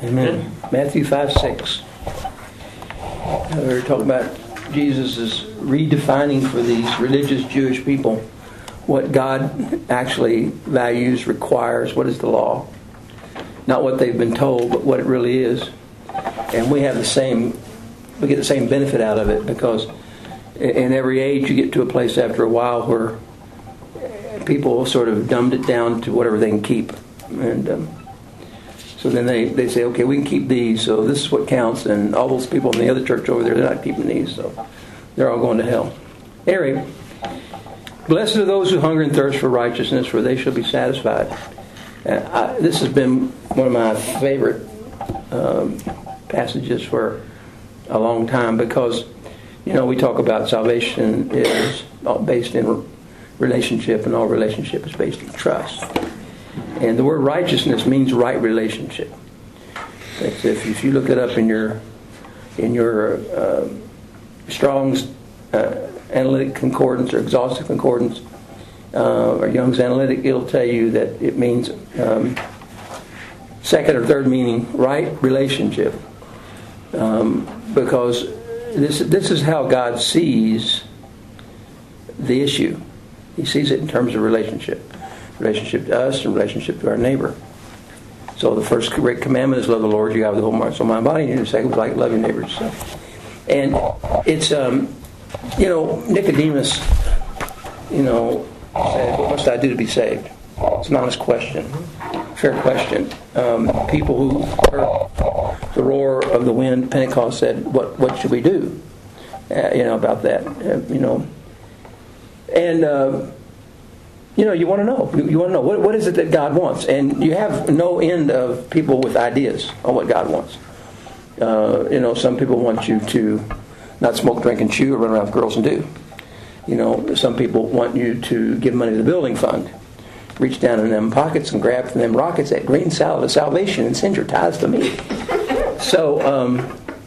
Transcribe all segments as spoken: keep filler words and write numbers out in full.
Amen. Matthew five six. We're talking about Jesus is redefining for these religious Jewish people what God actually values, requires, what is the law. Not what they've been told, but what it really is. And we have the same, we get the same benefit out of it, because in every age you get to a place after a while where people sort of dumbed it down to whatever they can keep. And um, so then they, they say, okay, we can keep these, so this is what counts. And all those people in the other church over there, they're not keeping these, so they're all going to hell. Anyway, blessed are those who hunger and thirst for righteousness, for they shall be satisfied. And I, this has been one of my favorite um, passages for a long time, because, you know, we talk about salvation is based in relationship, and all relationship is based in trust. And the word righteousness means right relationship. That's if, if you look it up in your in your uh, Strong's uh, Analytic Concordance or Exhaustive Concordance uh, or Young's Analytic, it'll tell you that it means um, second or third meaning, right relationship. Um, because this this is how God sees the issue. He sees it in terms of relationship. Relationship to us and relationship to our neighbor. So the first great commandment is love the Lord your God with the whole heart, soul, mind, body. And the second was like love your neighbor yourself. And it's, um, you know, Nicodemus, you know, said, what must I do to be saved? It's an honest question. Fair question. Um, people who heard the roar of the wind, Pentecost, said, what what should we do? Uh, you know, about that. Uh, you know. And... Uh, You know, you want to know. You want to know what what is it that God wants, and you have no end of people with ideas on what God wants. Uh, you know, some people want you to not smoke, drink, and chew, or run around with girls and do. You know, some people want you to give money to the building fund, reach down in them pockets and grab from them rockets that green salad of salvation and send your tithes to me. So, um,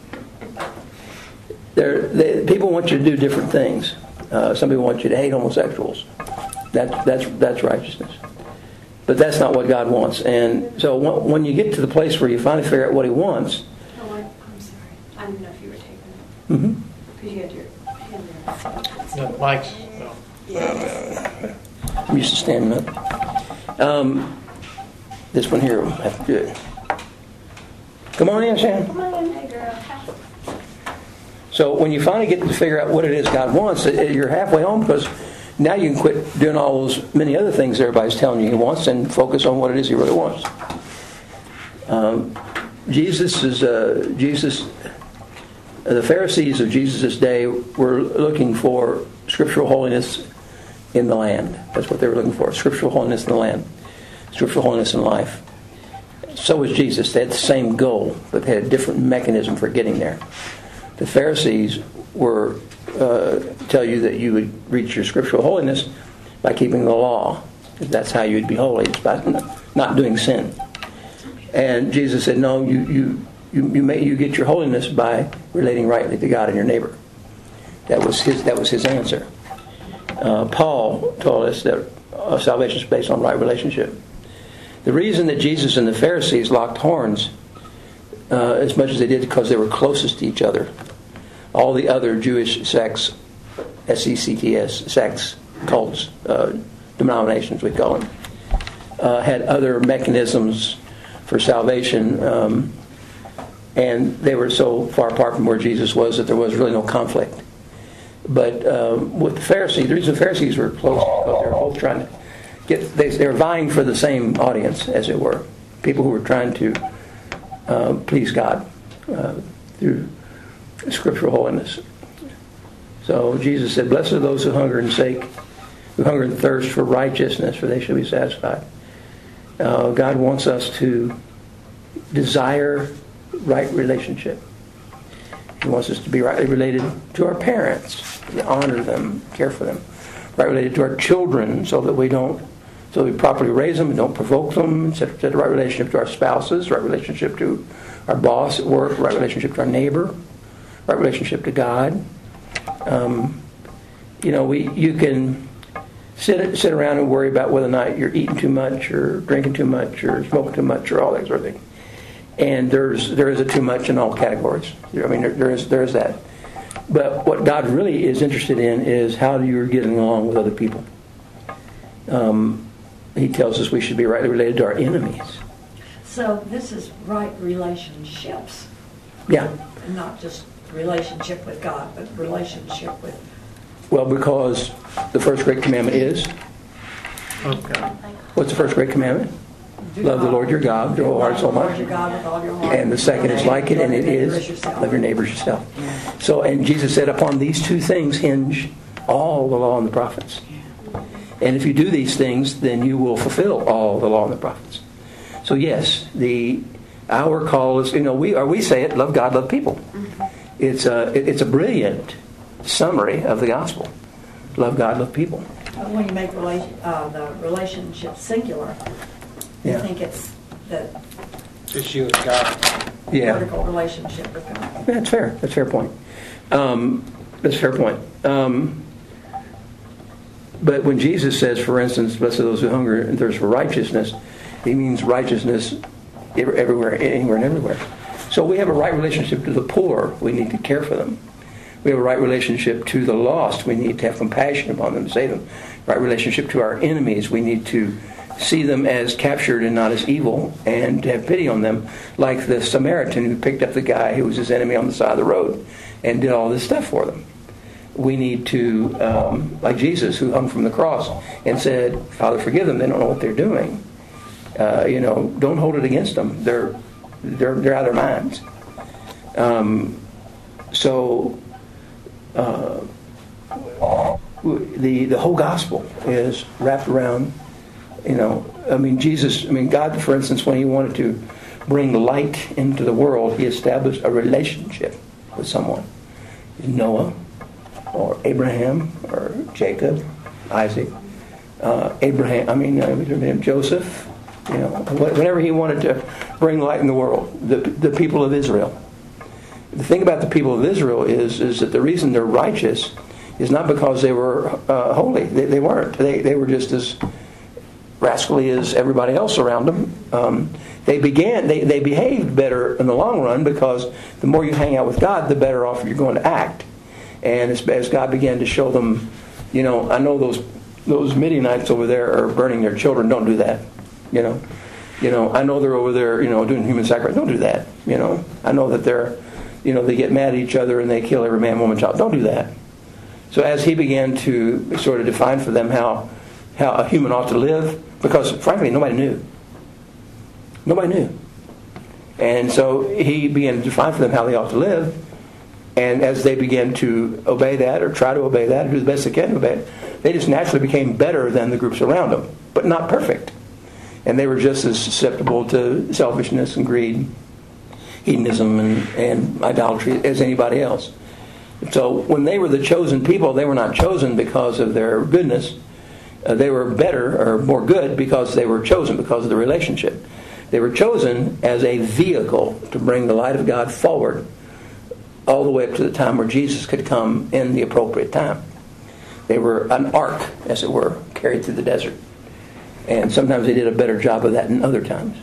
they, people want you to do different things. Uh, some people want you to hate homosexuals. That's that's that's righteousness, but that's not what God wants. And so when you get to the place where you finally figure out what He wants. Oh, I'm sorry. I didn't know if you were taking it. Mm-hmm. Because you had your hand there. No, Mike's. No. I'm used to standing up. Um, this one here will have to do it. Come on in, Sam. Come on in, hey girl. So when you finally get to figure out what it is God wants, you're halfway home, because now you can quit doing all those many other things everybody's telling you He wants and focus on what it is He really wants. Um, Jesus is uh, Jesus. Uh, the Pharisees of Jesus' day were looking for scriptural holiness in the land. That's what they were looking for: scriptural holiness in the land, scriptural holiness in life. So was Jesus. They had the same goal, but they had a different mechanism for getting there. The Pharisees were. Uh, tell you that you would reach your scriptural holiness by keeping the law. That's how you'd be holy. It's by not doing sin. And Jesus said, no, you you you you, may, you get your holiness by relating rightly to God and your neighbor. That was his that was his answer. Uh, Paul told us that uh, salvation is based on right relationship. The reason that Jesus and the Pharisees locked horns uh, as much as they did, because they were closest to each other. All the other Jewish sects, S E C T S, sects, cults, uh, denominations we call them, uh, had other mechanisms for salvation, um, and they were so far apart from where Jesus was that there was really no conflict. But um, with the Pharisees, the reason the Pharisees were close because they were both trying to get, they, they were vying for the same audience, as it were, people who were trying to uh, please God uh, through scriptural holiness. So Jesus said, blessed are those who hunger and sake, who hunger and thirst for righteousness, for they shall be satisfied. Uh, God wants us to desire right relationship. He wants us to be rightly related to our parents, to honor them, care for them. Right related to our children, so that we don't, so we properly raise them and don't provoke them, et cetera, et cetera. Right relationship to our spouses, right relationship to our boss at work, right relationship to our neighbor, right relationship to God. Um, you know, we you can sit sit around and worry about whether or not you're eating too much or drinking too much or smoking too much or all that sort of thing. And there's there is a too much in all categories. I mean, there, there is there is that. But what God really is interested in is how you're getting along with other people. Um, he tells us we should be rightly related to our enemies. So this is right relationships. Yeah. Not just relationship with God, but relationship with... Well, because the first great commandment is... Okay. What's the first great commandment? Love the Lord your God with your whole heart, soul, mind. And the second is like it, and it is love your neighbors yourself. So, and Jesus said, upon these two things hinge all the law and the prophets. And if you do these things, then you will fulfill all the law and the prophets. So yes, the our call is, you know, we or we say it, love God, love people. It's a it's a brilliant summary of the gospel. Love God, love people. When you make relation, uh, the relationship singular, Yeah. I think it's the Just you and God. Yeah. vertical relationship with God. That's fair. That's a fair point. Um, that's a fair point. Um, but when Jesus says, for instance, blessed are those who hunger and thirst for righteousness, he means righteousness everywhere, anywhere and everywhere. So we have a right relationship to the poor. We need to care for them. We have a right relationship to the lost. We need to have compassion upon them, to save them. Right relationship to our enemies. We need to see them as captured and not as evil, and to have pity on them, like the Samaritan who picked up the guy who was his enemy on the side of the road and did all this stuff for them. We need to, um, like Jesus, who hung from the cross and said, Father, forgive them, they don't know what they're doing. Uh, you know, don't hold it against them. They're they're, they're out of their minds. Um, so uh, the the whole gospel is wrapped around, you know, I mean, Jesus, I mean, God, for instance, when he wanted to bring light into the world, he established a relationship with someone. Noah, or Abraham, or Jacob, Isaac, uh, Abraham, I mean, uh, Joseph, you know, whenever he wanted to bring light in the world, the, the people of Israel. The thing about the people of Israel is, is that the reason they're righteous is not because they were uh, holy. They, they weren't. They, they were just as rascally as everybody else around them. Um, they began, they, they behaved better in the long run because the more you hang out with God, the better off you're going to act. And as, as God began to show them, you know, I know those those Midianites over there are burning their children. Don't do that. You know, you know, I know they're over there, you know, doing human sacrifice. Don't do that. You know, I know that they're, you know, they get mad at each other and they kill every man, woman, child. Don't do that. So as he began to sort of define for them how how a human ought to live, because frankly nobody knew. Nobody knew. And so he began to define for them how they ought to live. And as they began to obey that, or try to obey that, or do the best they can to obey it, they just naturally became better than the groups around them, but not perfect. And they were just as susceptible to selfishness and greed, hedonism and, and idolatry as anybody else. So when they were the chosen people, they were not chosen because of their goodness. Uh, they were better or more good because they were chosen, because of the relationship. They were chosen as a vehicle to bring the light of God forward all the way up to the time where Jesus could come in the appropriate time. They were an ark, as it were, carried through the desert. And sometimes they did a better job of that than other times.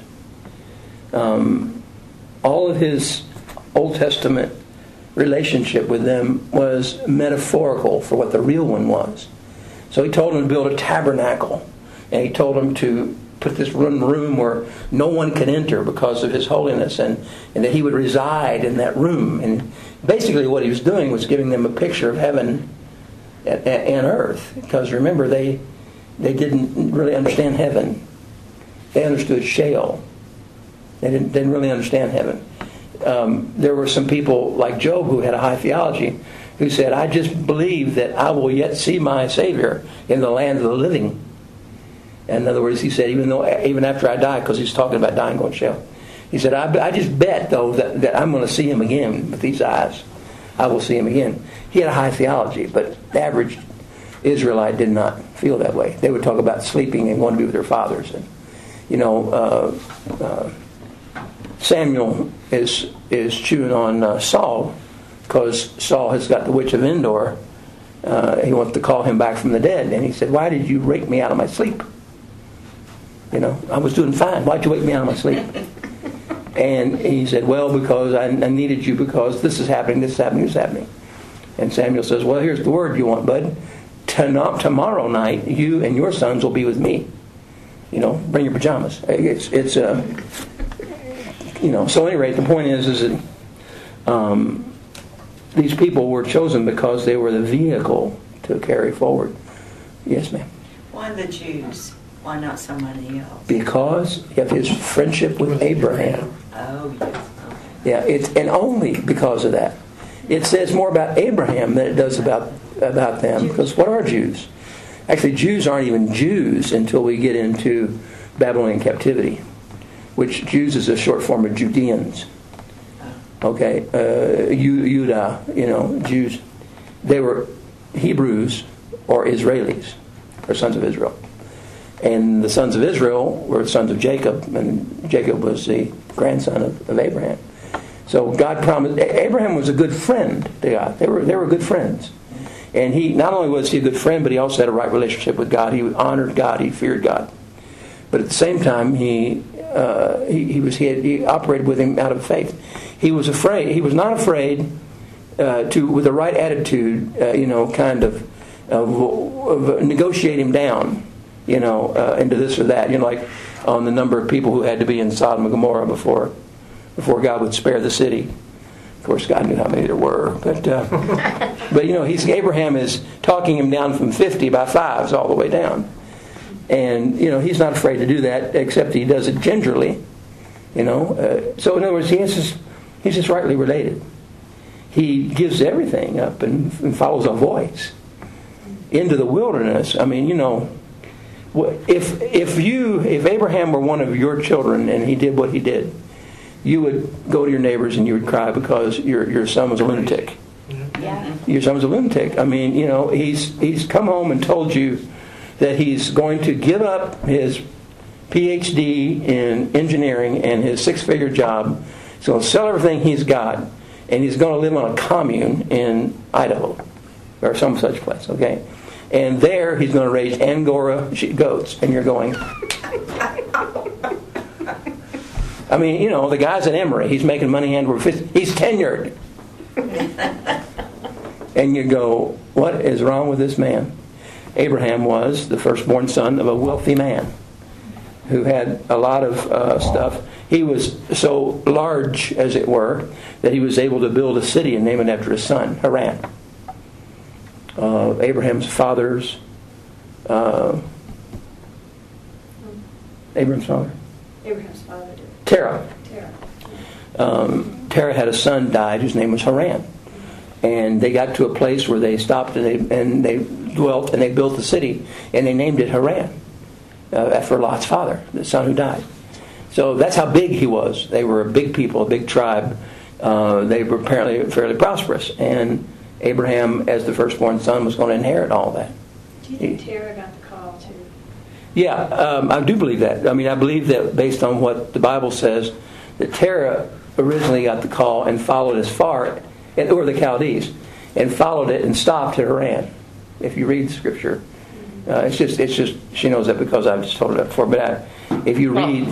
Um, all of his Old Testament relationship with them was metaphorical for what the real one was. So he told them to build a tabernacle. And he told them to put this room, room where no one could enter because of his holiness, and, and that he would reside in that room. And basically what he was doing was giving them a picture of heaven and, and earth. Because remember, they they didn't really understand heaven. They understood Sheol. They didn't, didn't really understand heaven. Um, there were some people like Job who had a high theology who said, I just believe that I will yet see my Savior in the land of the living. In other words, he said, even though, even after I die, because he's talking about dying going to Sheol, he said, I, I just bet, though, that, that I'm going to see him again with these eyes. I will see him again. He had a high theology, but the average Israelite did not feel that way. They would talk about sleeping and going to be with their fathers. And, you know, uh, uh, Samuel is is chewing on uh, Saul because Saul has got the witch of Endor. Uh, he wants to call him back from the dead. And he said, why did you wake me out of my sleep? You know, I was doing fine. Why'd you wake me out of my sleep? And he said, well, because I, I needed you because this is happening, this is happening, this is happening. And Samuel says, well, here's the word you want, bud. Tomorrow night, you and your sons will be with me. You know, bring your pajamas. It's, it's uh, you know, so at any rate, the point is, is that um, these people were chosen because they were the vehicle to carry forward. Yes, ma'am. Why the Jews? Why not somebody else? Because of his friendship with Abraham. Oh, yes. Okay. Yeah, it's and only because of that. It says more about Abraham than it does about about them. Because what are Jews? Actually, Jews aren't even Jews until we get into Babylonian captivity, which Jews is a short form of Judeans. Okay, uh, Judah, you know, Jews. They were Hebrews or Israelis, or sons of Israel. And the sons of Israel were sons of Jacob, and Jacob was the grandson of, of Abraham. So God promised. Abraham was a good friend to God. They were they were good friends, and he not only was he a good friend, but he also had a right relationship with God. He honored God. He feared God. But at the same time, he uh, he, he was he, had, he operated with him out of faith. He was afraid. He was not afraid uh, to, with the right attitude, uh, you know, kind of, of, of negotiate him down. You know, uh, into this or that. You know, like on the number of people who had to be in Sodom and Gomorrah before before God would spare the city. Of course, God knew how many there were. But, uh, but you know, he's Abraham is talking him down from fifty by fives all the way down. And, you know, he's not afraid to do that, except he does it gingerly. You know, uh, so in other words, he is just, he's just rightly related. He gives everything up and, and follows a voice into the wilderness. I mean, you know, If if you if Abraham were one of your children and he did what he did, you would go to your neighbors and you would cry because your your son was a lunatic. Yeah. Your son was a lunatic. I mean, you know, he's he's come home and told you that he's going to give up his P H D in engineering and his six-figure job. He's going to sell everything he's got, and he's going to live on a commune in Idaho or some such place. Okay. And there he's going to raise Angora goats. And you're going, I mean, you know, the guy's at Emory. He's making money hand over fist. He's tenured. And you go, what is wrong with this man? Abraham was the firstborn son of a wealthy man who had a lot of uh, stuff. He was so large, as it were, that he was able to build a city and name it after his son, Haran. Uh, Abraham's father's uh, Abraham's father Abraham's father did. Terah. Terah. Um, Terah had a son died whose name was Haran, and they got to a place where they stopped and they and they dwelt and they built the city and they named it Haran uh, after Lot's father, the son who died. So that's how big he was. They were a big people, a big tribe. Uh, they were apparently fairly prosperous, and Abraham, as the firstborn son, was going to inherit all that. Do you think Terah got the call too? Yeah, um, I do believe that. I mean, I believe that based on what the Bible says, that Terah originally got the call and followed as far, or the Chaldees, and followed it and stopped at Haran. If you read Scripture, uh, it's just, it's just she knows that because I've just told her that before. But I, if you read.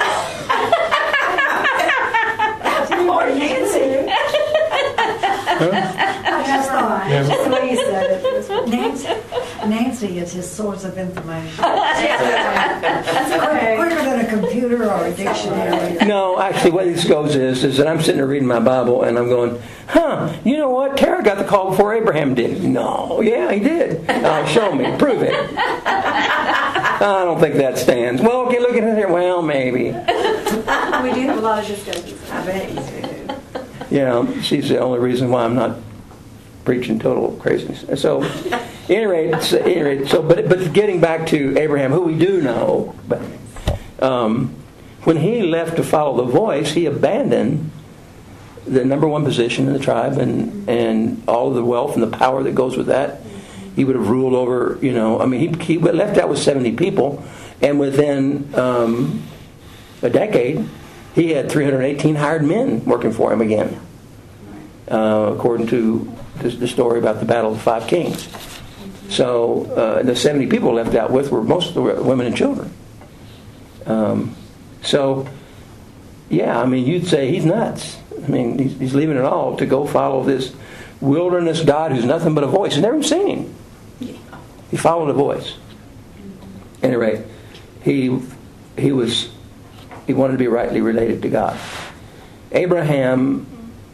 Or Nancy. Huh? I just thought, Yeah. just the way you said it. Nancy, Nancy is his source of information. Okay. Quicker than a computer or a dictionary. No, actually, what this goes is, is that I'm sitting there reading my Bible and I'm going, huh, you know what? Terah got the call before Abraham did. No, yeah, he did. Uh, show me. Prove it. I don't think that stands. Well, okay, look at it here. Well, maybe. We do have a lot of discussions. I bet you do. Yeah, she's the only reason why I'm not preaching total craziness. So, at any rate, so, at any rate, so but but getting back to Abraham, who we do know, but um, when he left to follow the voice, he abandoned the number one position in the tribe and and all of the wealth and the power that goes with that. He would have ruled over, you know, I mean, he he left out with seventy people, and within um, a decade, he had three hundred eighteen hired men working for him again, uh, according to the, the story about the Battle of the Five Kings. So uh, the seventy people left out with were most of the women and children. Um, so yeah, I mean, you'd say he's nuts. I mean, he's, he's leaving it all to go follow this wilderness God who's nothing but a voice. He's never even seen him. He followed a voice. At any rate, he he was he wanted to be rightly related to God. Abraham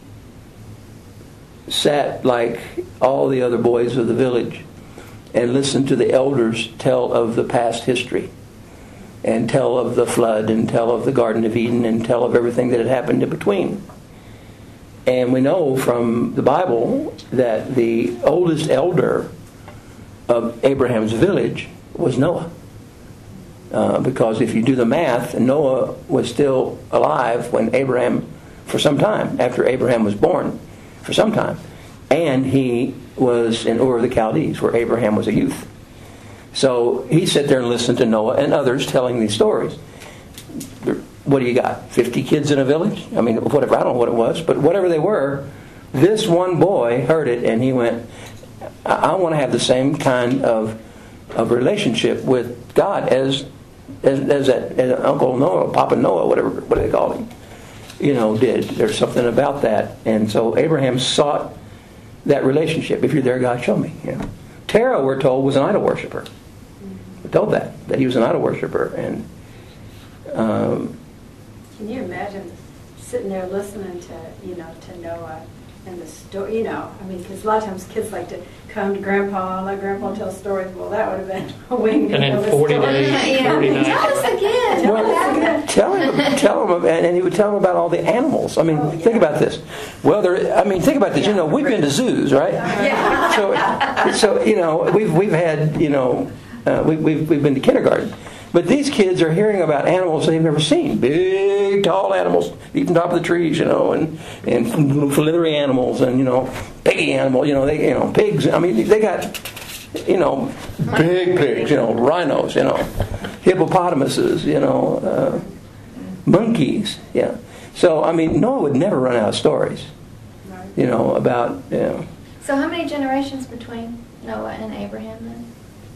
sat like all the other boys of the village and listened to the elders tell of the past history, and tell of the flood, and tell of the Garden of Eden, and tell of everything that had happened in between. And we know from the Bible that the oldest elder of Abraham's village was Noah. Uh, because if you do the math, Noah was still alive when Abraham, for some time, after Abraham was born, for some time. And he was in Ur of the Chaldees, where Abraham was a youth. So he sat there and listened to Noah and others telling these stories. What do you got? fifty kids in a village? I mean, whatever. I don't know what it was, but whatever they were, this one boy heard it and he went, I, I want to have the same kind of of relationship with God as as, as, that, as Uncle Noah, Papa Noah, whatever what do they call him, you know, did. There's something about that. And so Abraham sought that relationship. If you're there, God, show me. You know. Terah, we're told, was an idol worshiper. We're told that, that he was an idol worshiper. And um, Can you imagine sitting there listening to, you know, to Noah and the story, you know, I mean, because a lot of times kids like to come to Grandpa and let Grandpa tell stories. Well, that would have been a wing. And then forty days, forty nights. Tell us again. Tell us again. Tell him, tell him, and he would tell him about all the animals. I mean, Oh, yeah. think about this. Well, there. I mean, think about this. You know, we've been to zoos, right? Yeah. So, so you know, we've we've had, you know, uh, we, we've we've been to kindergarten, but these kids are hearing about animals they've never seen. Big, tall animals, eating top of the trees, you know, and and flithery animals, and you know, piggy animals. You know, they you know pigs. I mean, they got. You know, big pigs, you know, rhinos, you know, hippopotamuses, you know, uh, monkeys, yeah. So, I mean, Noah would never run out of stories, you know, about, you know. So how many generations between Noah and Abraham then?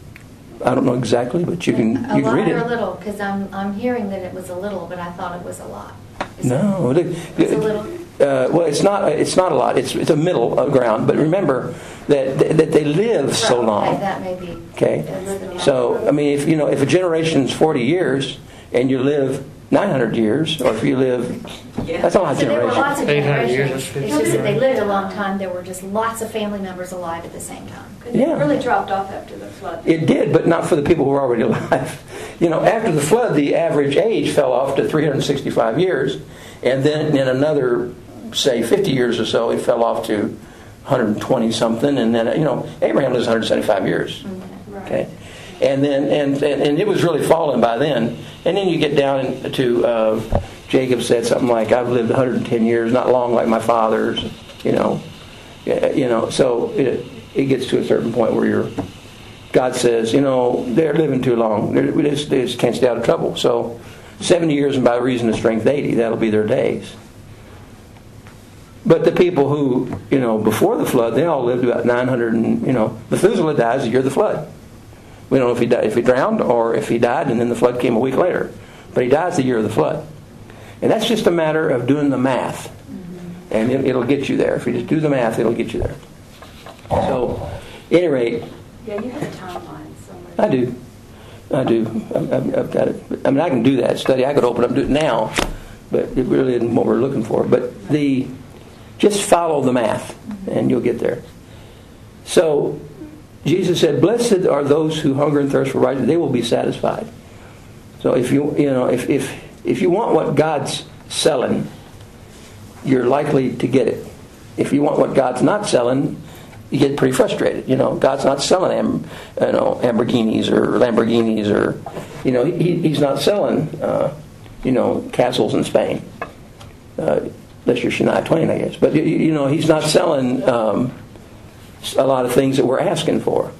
I don't know exactly, but you can A you can lot read or a it. little? Because I'm, I'm hearing that it was a little, but I thought it was a lot. Is No, it, it- it's a little. Uh, well, it's not. It's not a lot. It's it's a middle of ground. But remember that that they live so Okay, long. that may be. Okay, that's- so I mean, if you know, if a generation's forty years and you live nine hundred years, or if you live, Yeah. that's a lot of So there were generations. lots of eight hundred years, generations. that's It's just that they fifty. lived a long time. There were just lots of family members alive at the same time. Yeah. It really dropped off after the flood. It did, but not for the people who were already alive. You know, after the flood, the average age fell off to three hundred sixty-five years, and then in another, say, fifty years or so, it fell off to one hundred twenty something, and then you know, Abraham lives one hundred seventy-five years. Right. Okay, and then and, and and it was really falling by then, and then you get down to uh, Jacob said something like, "I've lived one hundred ten years, not long like my fathers," you know, Yeah, you know. So it it gets to a certain point where you're. God says, you know, they're living too long. They're, they, just, they just can't stay out of trouble. So seventy years, and by reason of strength eighty, that'll be their days. But the people who, you know, before the flood, they all lived about nine hundred, and, you know, Methuselah dies the year of the flood. We don't know if he died, if he drowned or if he died and then the flood came a week later. But he dies the year of the flood. And that's just a matter of doing the math. And it, it'll get you there. If you just do the math, it'll get you there. So, at any rate, Yeah, you have a timeline somewhere. I do. I do. I've, I've- I've got it. I mean, I can do that study. I could open up and do it now, but it really isn't what we're looking for. But the just follow the math, and you'll get there. So, Jesus said, "Blessed are those who hunger and thirst for righteousness; they will be satisfied." So, if you you know if if if you want what God's selling, you're likely to get it. If you want what God's not selling, you get pretty frustrated. You know, God's not selling Am, you know, Lamborghinis or Lamborghinis or, you know, he, He's not selling, uh, you know, castles in Spain. Uh, unless you're Shania Twain, I guess. But, you, you know, He's not selling um, a lot of things that we're asking for.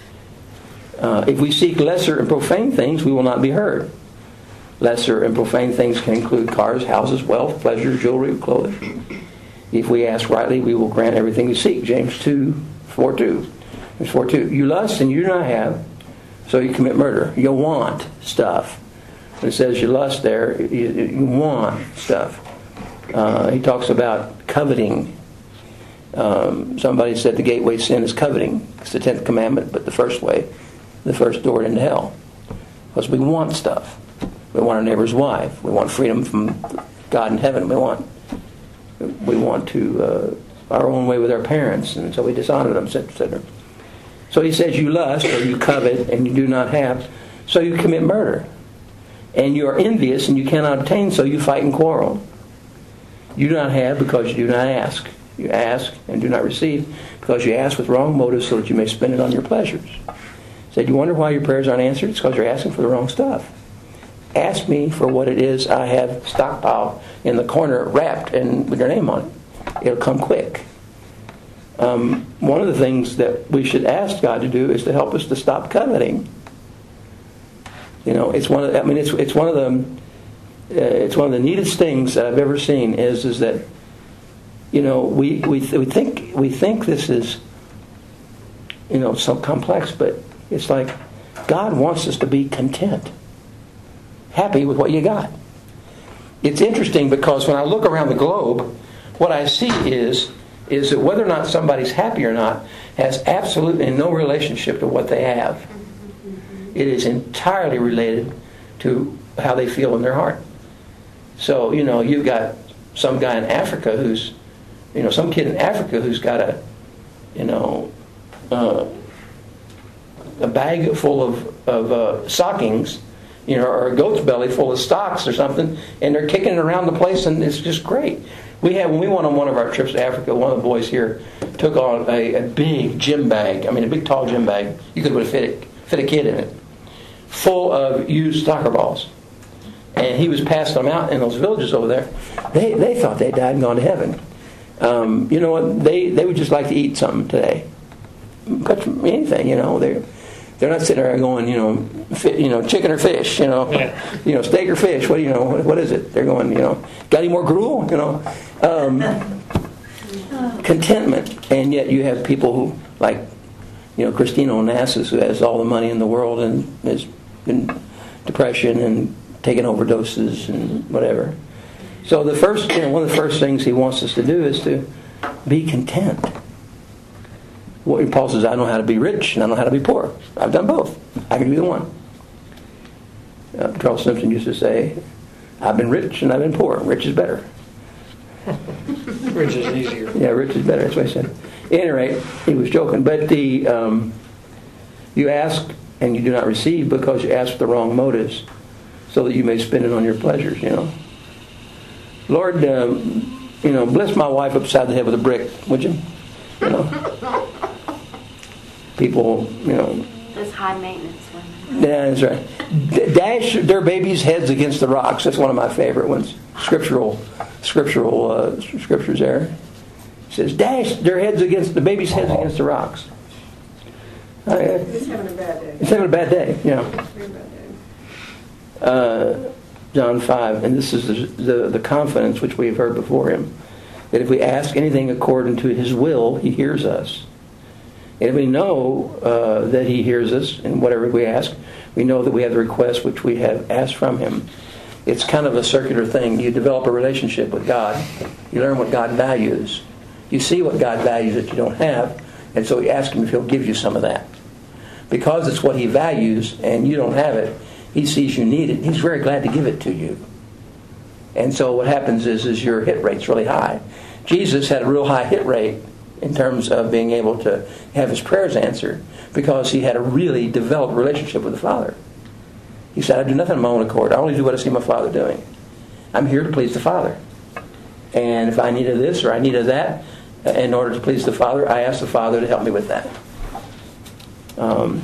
Uh, if we seek lesser and profane things, we will not be heard. Lesser and profane things can include cars, houses, wealth, pleasure, jewelry, clothing. If we ask rightly, we will grant everything we seek. James two, four, two. James four, two. You lust and you do not have, so you commit murder. You want stuff. It says you lust there, you, you want stuff. Uh, he talks about coveting. Um, somebody said the gateway sin is coveting. It's the tenth commandment, but the first way, the first door into hell. Because we want stuff. We want our neighbor's wife. We want freedom from God in heaven. We want we want to uh, our own way with our parents, and so we dishonor them, et cetera, et cetera. So he says you lust or you covet and you do not have, so you commit murder. And you are envious and you cannot obtain, so you fight and quarrel. You do not have because you do not ask. You ask and do not receive because you ask with wrong motives so that you may spend it on your pleasures. Said, you wonder why your prayers aren't answered? It's because you're asking for the wrong stuff. Ask me for what it is I have stockpiled in the corner, wrapped and with your name on it. It'll come quick. Um, one of the things that we should ask God to do is to help us to stop coveting. You know, it's one of the, I mean, it's it's one of the uh, it's one of the neatest things that I've ever seen is is that, you know, we we th- we think we think this is, you know, so complex, but it's like God wants us to be content, happy with what you got. It's interesting because when I look around the globe, what I see is is that whether or not somebody's happy or not has absolutely no relationship to what they have. It is entirely related to how they feel in their heart. So, you know, you've got some guy in Africa who's, you know, some kid in Africa who's got a, you know, uh, a bag full of, of uh, stockings, you know, or a goat's belly full of stocks or something, and they're kicking it around the place, and it's just great. We had, when we went on one of our trips to Africa, one of the boys here took on a, a big gym bag. I mean, a big, tall gym bag. You could fit a, fit a kid in it, full of used soccer balls. And he was passing them out in those villages over there. They they thought they died and gone to heaven. Um, you know what? They they would just like to eat something today. But anything, you know, they're they're not sitting there going, you know, fi, you know, chicken or fish, you know, yeah. you know, steak or fish. What do you know? What, what is it? They're going, you know, got any more gruel? You know, um, contentment. And yet you have people who like, you know, Christina Onassis, who has all the money in the world and is in depression and taking overdoses and whatever. So the first, you know, one of the first things he wants us to do is to be content. What Paul says, I know how to be rich and I know how to be poor. I've done both. I can do either one. Uh, Charles Simpson used to say, I've been rich and I've been poor. Rich is better. Rich is easier. Yeah, rich is better. That's what I said. At any rate, he was joking. But the um, you ask and you do not receive because you ask with the wrong motives, so that you may spend it on your pleasures. You know, Lord, um, you know, bless my wife upside the head with a brick, would you? You know, people, you know. Those high maintenance women. Yeah, that's right. D- dash their babies' heads against the rocks. That's one of my favorite ones. Scriptural, scriptural uh, scriptures there. It says, dash their heads against the baby's heads against the rocks. Uh, It's having a bad day. It's having a bad day, yeah. Very bad day. Uh, John five, and this is the, the, the confidence which we have heard before him, that if we ask anything according to his will, he hears us. And if we know uh, that he hears us in whatever we ask, we know that we have the request which we have asked from him. It's kind of a circular thing. You develop a relationship with God. You learn what God values. You see what God values that you don't have, and so you ask him if he'll give you some of that. Because it's what he values and you don't have it, he sees you need it. He's very glad to give it to you. And so what happens is, is your hit rate's really high. Jesus had a real high hit rate in terms of being able to have his prayers answered because he had a really developed relationship with the Father. He said, I do nothing on my own accord. I only do what I see my Father doing. I'm here to please the Father. And if I needed this or I needed that, in order to please the Father, I ask the Father to help me with that. Um,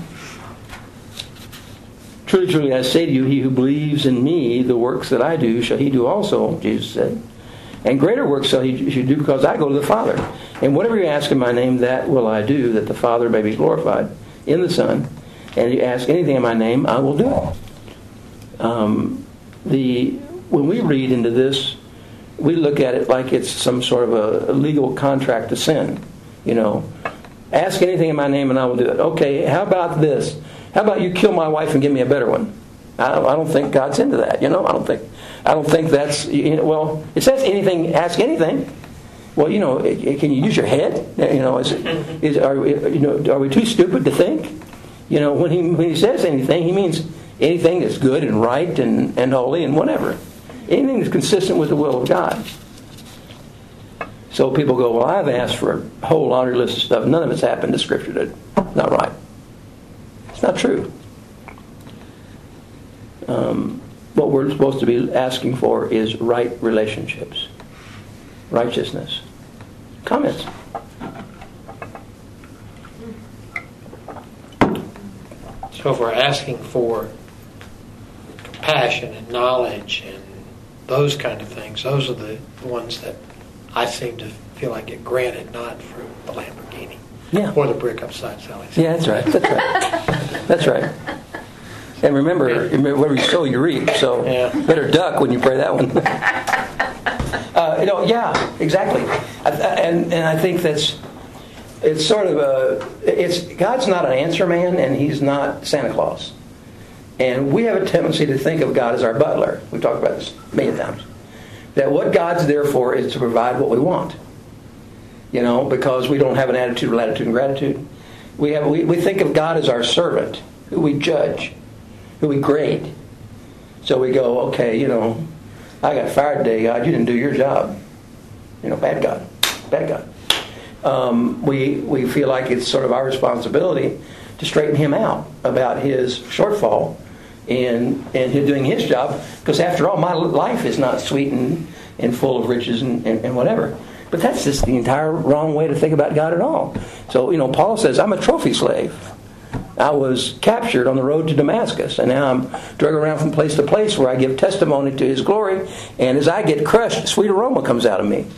truly, truly, I say to you, he who believes in me, the works that I do, shall he do also, Jesus said. And greater works shall he should do because I go to the Father. And whatever you ask in my name, that will I do, that the Father may be glorified in the Son. And if you ask anything in my name, I will do it. Um, the when we read into this, we look at it like it's some sort of a, a legal contract to sin. You know, ask anything in my name and I will do it. Okay, how about this? How about you kill my wife and give me a better one? I don't, I don't think God's into that. You know, I don't think I don't think that's, you know, well, it says anything, ask anything. Well, you know, can you use your head? You know, is, is are we, you know, are we too stupid to think? You know, when he when he says anything, he means anything that's good and right and, and holy and whatever. Anything that's consistent with the will of God. So people go, well, I've asked for a whole laundry list of stuff. None of it's happened to Scripture. That's not right. It's not true. Um, what we're supposed to be asking for is right relationships. Righteousness. Comments? So if we're asking for compassion and knowledge and those kind of things, those are the ones that I seem to feel like get granted, not for the Lamborghini. Yeah. Or the brick upside Sally's. Yeah, that's right. That's right. That's right. And remember, remember whatever you sow, you reap. So yeah. Better duck when you pray that one. uh, you know, yeah, exactly. I, and and I think that's it's sort of a it's God's not an answer man, and He's not Santa Claus. And we have a tendency to think of God as our butler. We've talked about this many times. That what God's there for is to provide what we want. You know, because we don't have an attitude of latitude and gratitude. We have we, we think of God as our servant, who we judge, who we grade. So we go, okay, you know, I got fired today, God. You didn't do your job. You know, bad God, bad God. Um, we we feel like it's sort of our responsibility to straighten Him out about His shortfall in in Him doing His job. Because after all, my life is not sweet and, and full of riches and, and, and whatever. But that's just the entire wrong way to think about God at all. So, you know, Paul says, I'm a trophy slave. I was captured on the road to Damascus, and now I'm dragged around from place to place where I give testimony to His glory, and as I get crushed, sweet aroma comes out of me.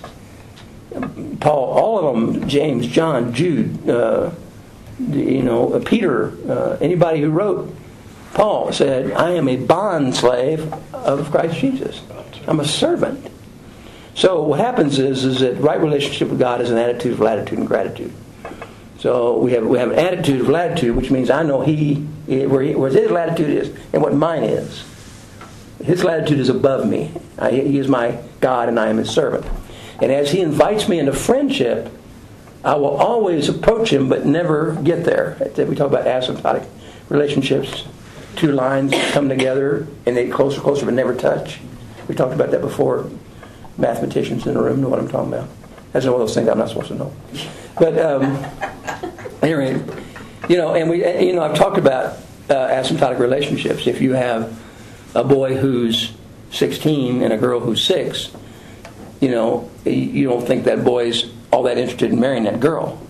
Paul, all of them, James, John, Jude, uh, you know, Peter, uh, anybody who wrote, Paul said, I am a bond slave of Christ Jesus. I'm a servant. So what happens is, is that right relationship with God is an attitude of latitude and gratitude. So we have we have an attitude of latitude, which means I know He where, he, where His latitude is and what mine is. His latitude is above me. I, he is my God, and I am His servant. And as He invites me into friendship, I will always approach Him, but never get there. We talk about asymptotic relationships. Two lines come together, and they get closer and closer, but never touch. We talked about that before. Mathematicians in the room know what I'm talking about. That's one of those things I'm not supposed to know. But um, anyway, you know, and we, you know, I've talked about uh, asymptotic relationships. If you have a boy who's sixteen and a girl who's six, you know, you don't think that boy's all that interested in marrying that girl.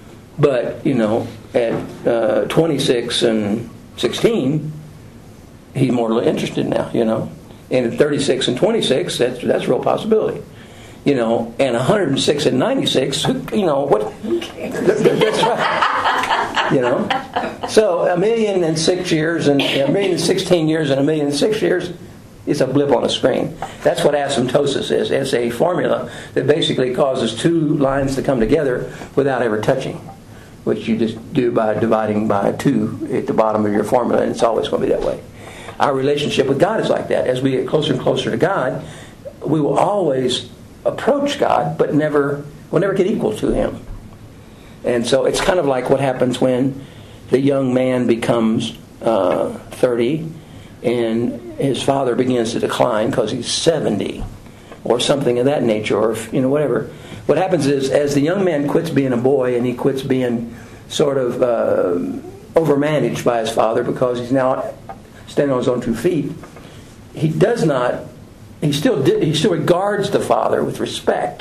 But you know, at uh, twenty-six and sixteen, he's more interested now. You know. And at thirty-six and twenty-six, that's that's a real possibility, you know. And one hundred six and ninety-six, you know what? That's right, you know. So a million and six years, and a million and sixteen years, and a million and six years is a blip on a screen. That's what asymptosis is. It's a formula that basically causes two lines to come together without ever touching, which you just do by dividing by two at the bottom of your formula, and it's always going to be that way. Our relationship with God is like that. As we get closer and closer to God, we will always approach God, but never we'll never get equal to Him. And so it's kind of like what happens when the young man becomes uh, thirty and his father begins to decline because he's seventy or something of that nature, or you know whatever. What happens is, as the young man quits being a boy and he quits being sort of uh, overmanaged by his father because he's now standing on his own two feet, he does not, he still he still regards the father with respect,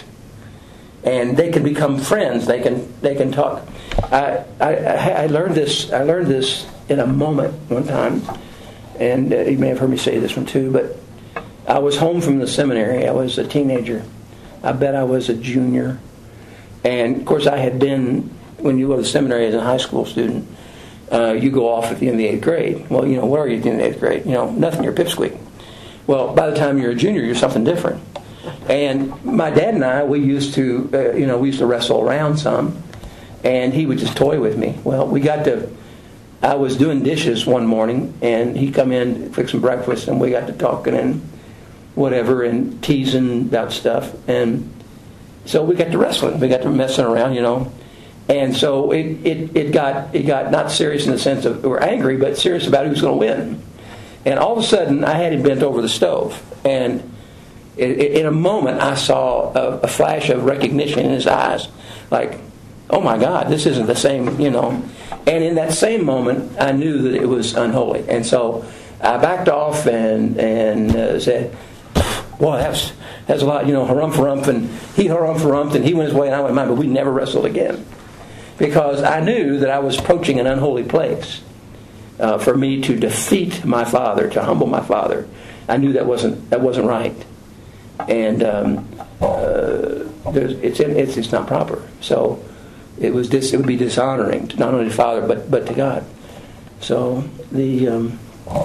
and they can become friends. They can they can talk. I I, I learned this I learned this in a moment one time, and uh, you may have heard me say this one too. But I was home from the seminary. I was a teenager. I bet I was a junior, and of course I had been, when you go to the seminary as a high school student. Uh, you go off at the end of the eighth grade. Well, you know, what are you at the end of the eighth grade? You know, nothing, you're pipsqueak. Well, by the time you're a junior, you're something different. And my dad and I, we used to, uh, you know, we used to wrestle around some, and he would just toy with me. Well, we got to I was doing dishes one morning, and he come in, fix some breakfast, and we got to talking and whatever, and teasing about stuff. And so we got to wrestling. We got to messing around, you know. And so it, it, it got it got not serious in the sense of we were angry, but serious about who's going to win. And all of a sudden, I had him bent over the stove. And it, it, in a moment, I saw a, a flash of recognition in his eyes. Like, oh my God, this isn't the same, you know. And in that same moment, I knew that it was unholy. And so I backed off and, and uh, said, boy, that's, that's a lot, you know, harumph-harumph. And he harumph-harumphed, and he went his way, and I went mine, but we never wrestled again. Because I knew that I was approaching an unholy place. Uh, for me to defeat my father, to humble my father, I knew that wasn't that wasn't right, and um, uh, there's, it's, it's it's not proper. So it was dis, it would be dishonoring to not only the Father but but to God. So the um,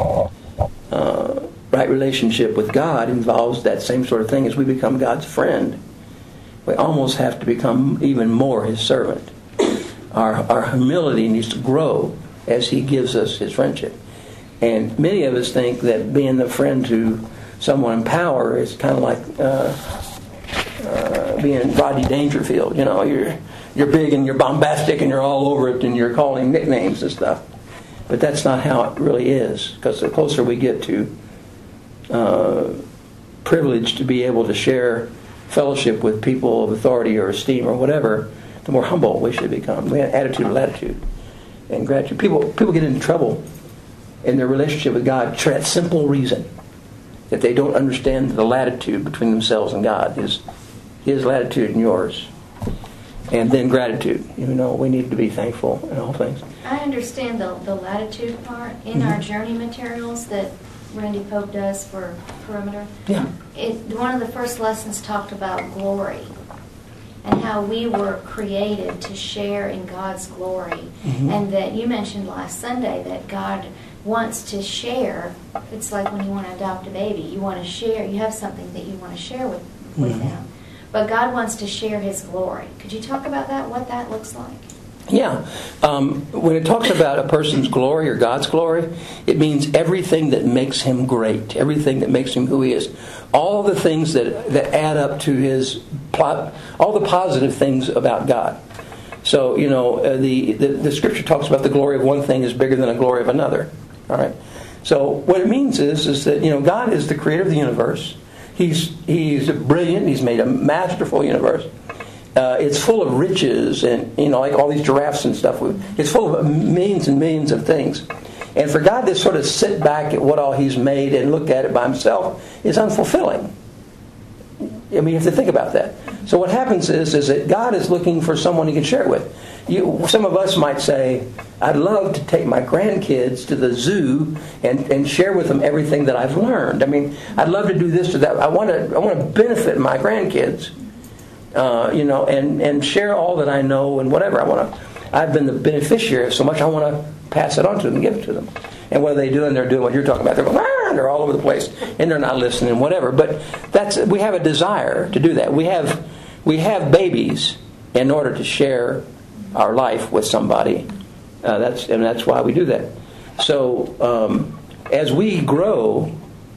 uh, right relationship with God involves that same sort of thing. As we become God's friend, we almost have to become even more His servant. Our our humility needs to grow as He gives us His friendship. And many of us think that being the friend to someone in power is kind of like uh, uh, being Rodney Dangerfield. You know, you're you're big and you're bombastic and you're all over it and you're calling nicknames and stuff. But that's not how it really is. Because the closer we get to uh, privilege to be able to share fellowship with people of authority or esteem or whatever, the more humble we should become. We have attitude and latitude and gratitude. People people get into trouble in their relationship with God for that simple reason, that they don't understand the latitude between themselves and God, His His latitude and yours. And then gratitude. You know, we need to be thankful in all things. I understand the, the latitude part. In mm-hmm. our journey materials that Randy Pope does for Perimeter, yeah. it, one of the first lessons talked about glory. And how we were created to share in God's glory. Mm-hmm. And that you mentioned last Sunday that God wants to share. It's like when you want to adopt a baby. You want to share. You have something that you want to share with, with mm-hmm. them. But God wants to share His glory. Could you talk about that, what that looks like? Yeah. Um, when it talks about a person's glory or God's glory, it means everything that makes Him great, everything that makes Him who He is. All the things that, that add up to His plot, all the positive things about God. So, you know, uh, the, the, the Scripture talks about the glory of one thing is bigger than the glory of another. All right. So what it means is, is that, you know, God is the creator of the universe. He's, he's brilliant. He's made a masterful universe. Uh, it's full of riches and, you know, like all these giraffes and stuff. It's full of millions and millions of things. And for God to sort of sit back at what all He's made and look at it by Himself is unfulfilling. I mean, you have to think about that. So what happens is, is that God is looking for someone He can share it with. You, some of us might say, I'd love to take my grandkids to the zoo and, and share with them everything that I've learned. I mean, I'd love to do this or that. I want to I want to benefit my grandkids. Uh, you know, and, and share all that I know and whatever. I want to. I've been the beneficiary of so much. I want to pass it on to them and give it to them. And what are they doing? They're doing what you're talking about. They're going, ah, they're all over the place, and they're not listening, whatever. But that's we have a desire to do that. We have we have babies in order to share our life with somebody. Uh, that's and that's why we do that. So um, as we grow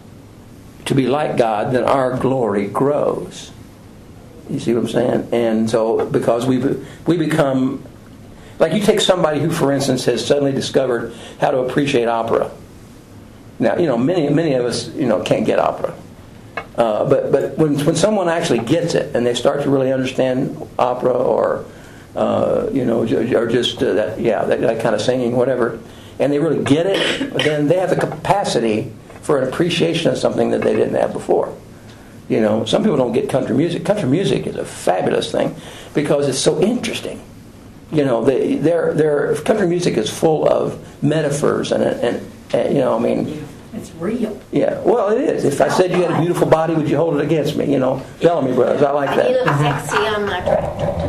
to be like God, then our glory grows. You see what I'm saying? And so, because we we become, like you take somebody who, for instance, has suddenly discovered how to appreciate opera. Now, you know, many many of us, you know, can't get opera. Uh, but but when when someone actually gets it and they start to really understand opera, or uh, you know, or just uh, that yeah that, that kind of singing, whatever, and they really get it, then they have the capacity for an appreciation of something that they didn't have before. You know, some people don't get country music. Country music is a fabulous thing because it's so interesting. You know, they, their their country music is full of metaphors and, and and you know, I mean, it's real. Yeah, well, it is. If I said you had a beautiful body, would you hold it against me? You know, Bellamy Brothers. I like that. You look sexy on my tractor.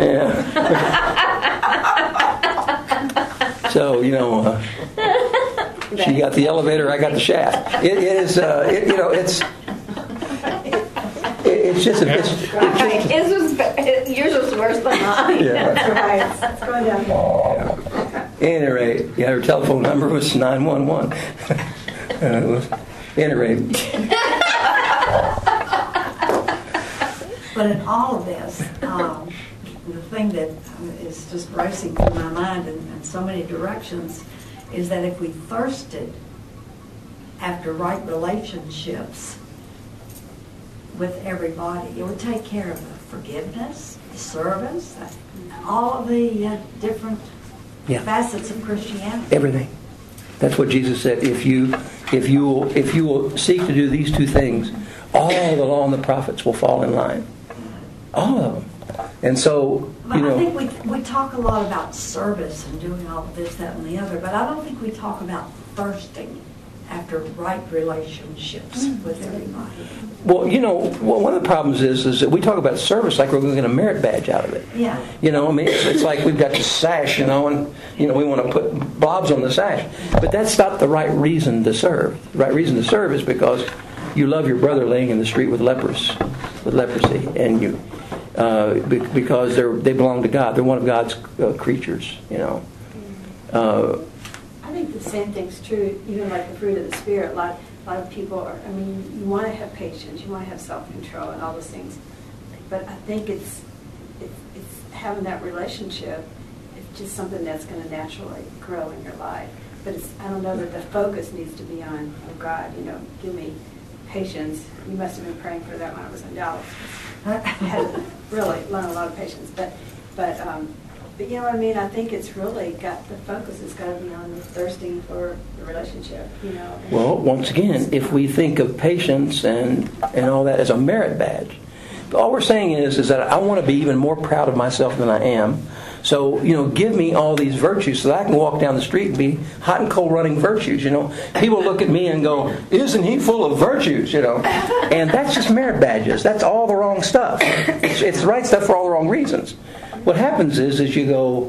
Yeah. So you know, uh, she got the elevator, I got the shaft. It, it is, uh, it, you know, it's. It's just a it's, it's right. His was, yours was worse than mine. Yeah. That's right. It's going down. any rate, yeah, her telephone number was nine one one. uh, any rate. But in all of this, um, the thing that is just racing through my mind in, in so many directions is that if we thirsted after right relationships with everybody, it would take care of the forgiveness, the service, all of the uh, different Yeah. facets of Christianity. Everything. That's what Jesus said. If you, if you, will, if you will seek to do these two things, all the law and the prophets will fall in line. All of them. And so, But you know, I think we we talk a lot about service and doing all of this, that, and the other, but I don't think we talk about thirsting after right relationships with everybody. well, you know, well, one of the problems is is that we talk about service like we're going to get a merit badge out of it. Yeah. You know, I mean, it's, it's like we've got the sash, you know, and you know we want to put blobs on the sash, but that's not the right reason to serve. The right reason to serve is because you love your brother laying in the street with lepers, with leprosy, and you. Uh, because they're they belong to God. They're one of God's uh, creatures, you know. Uh, I think the same thing's true, even like the fruit of the Spirit. A lot, a lot of people are, I mean, you want to have patience, you want to have self-control and all those things. But I think it's, it's, it's having that relationship, it's just something that's going to naturally grow in your life. But it's, I don't know that the focus needs to be on, oh God, you know, give me patience. You must have been praying for that when I was in Dallas. I had really learned a lot of patience, but but um, but you know what I mean. I think it's really got the focus has got to be on the thirsting for the relationship. You know. well, once again, if we think of patience and and all that as a merit badge, all we're saying is is that I want to be even more proud of myself than I am. So, you know, give me all these virtues so that I can walk down the street and be hot and cold running virtues, you know. People look at me and go, isn't he full of virtues, you know. And that's just merit badges. That's all the wrong stuff. It's, it's the right stuff for all the wrong reasons. What happens is, is you go,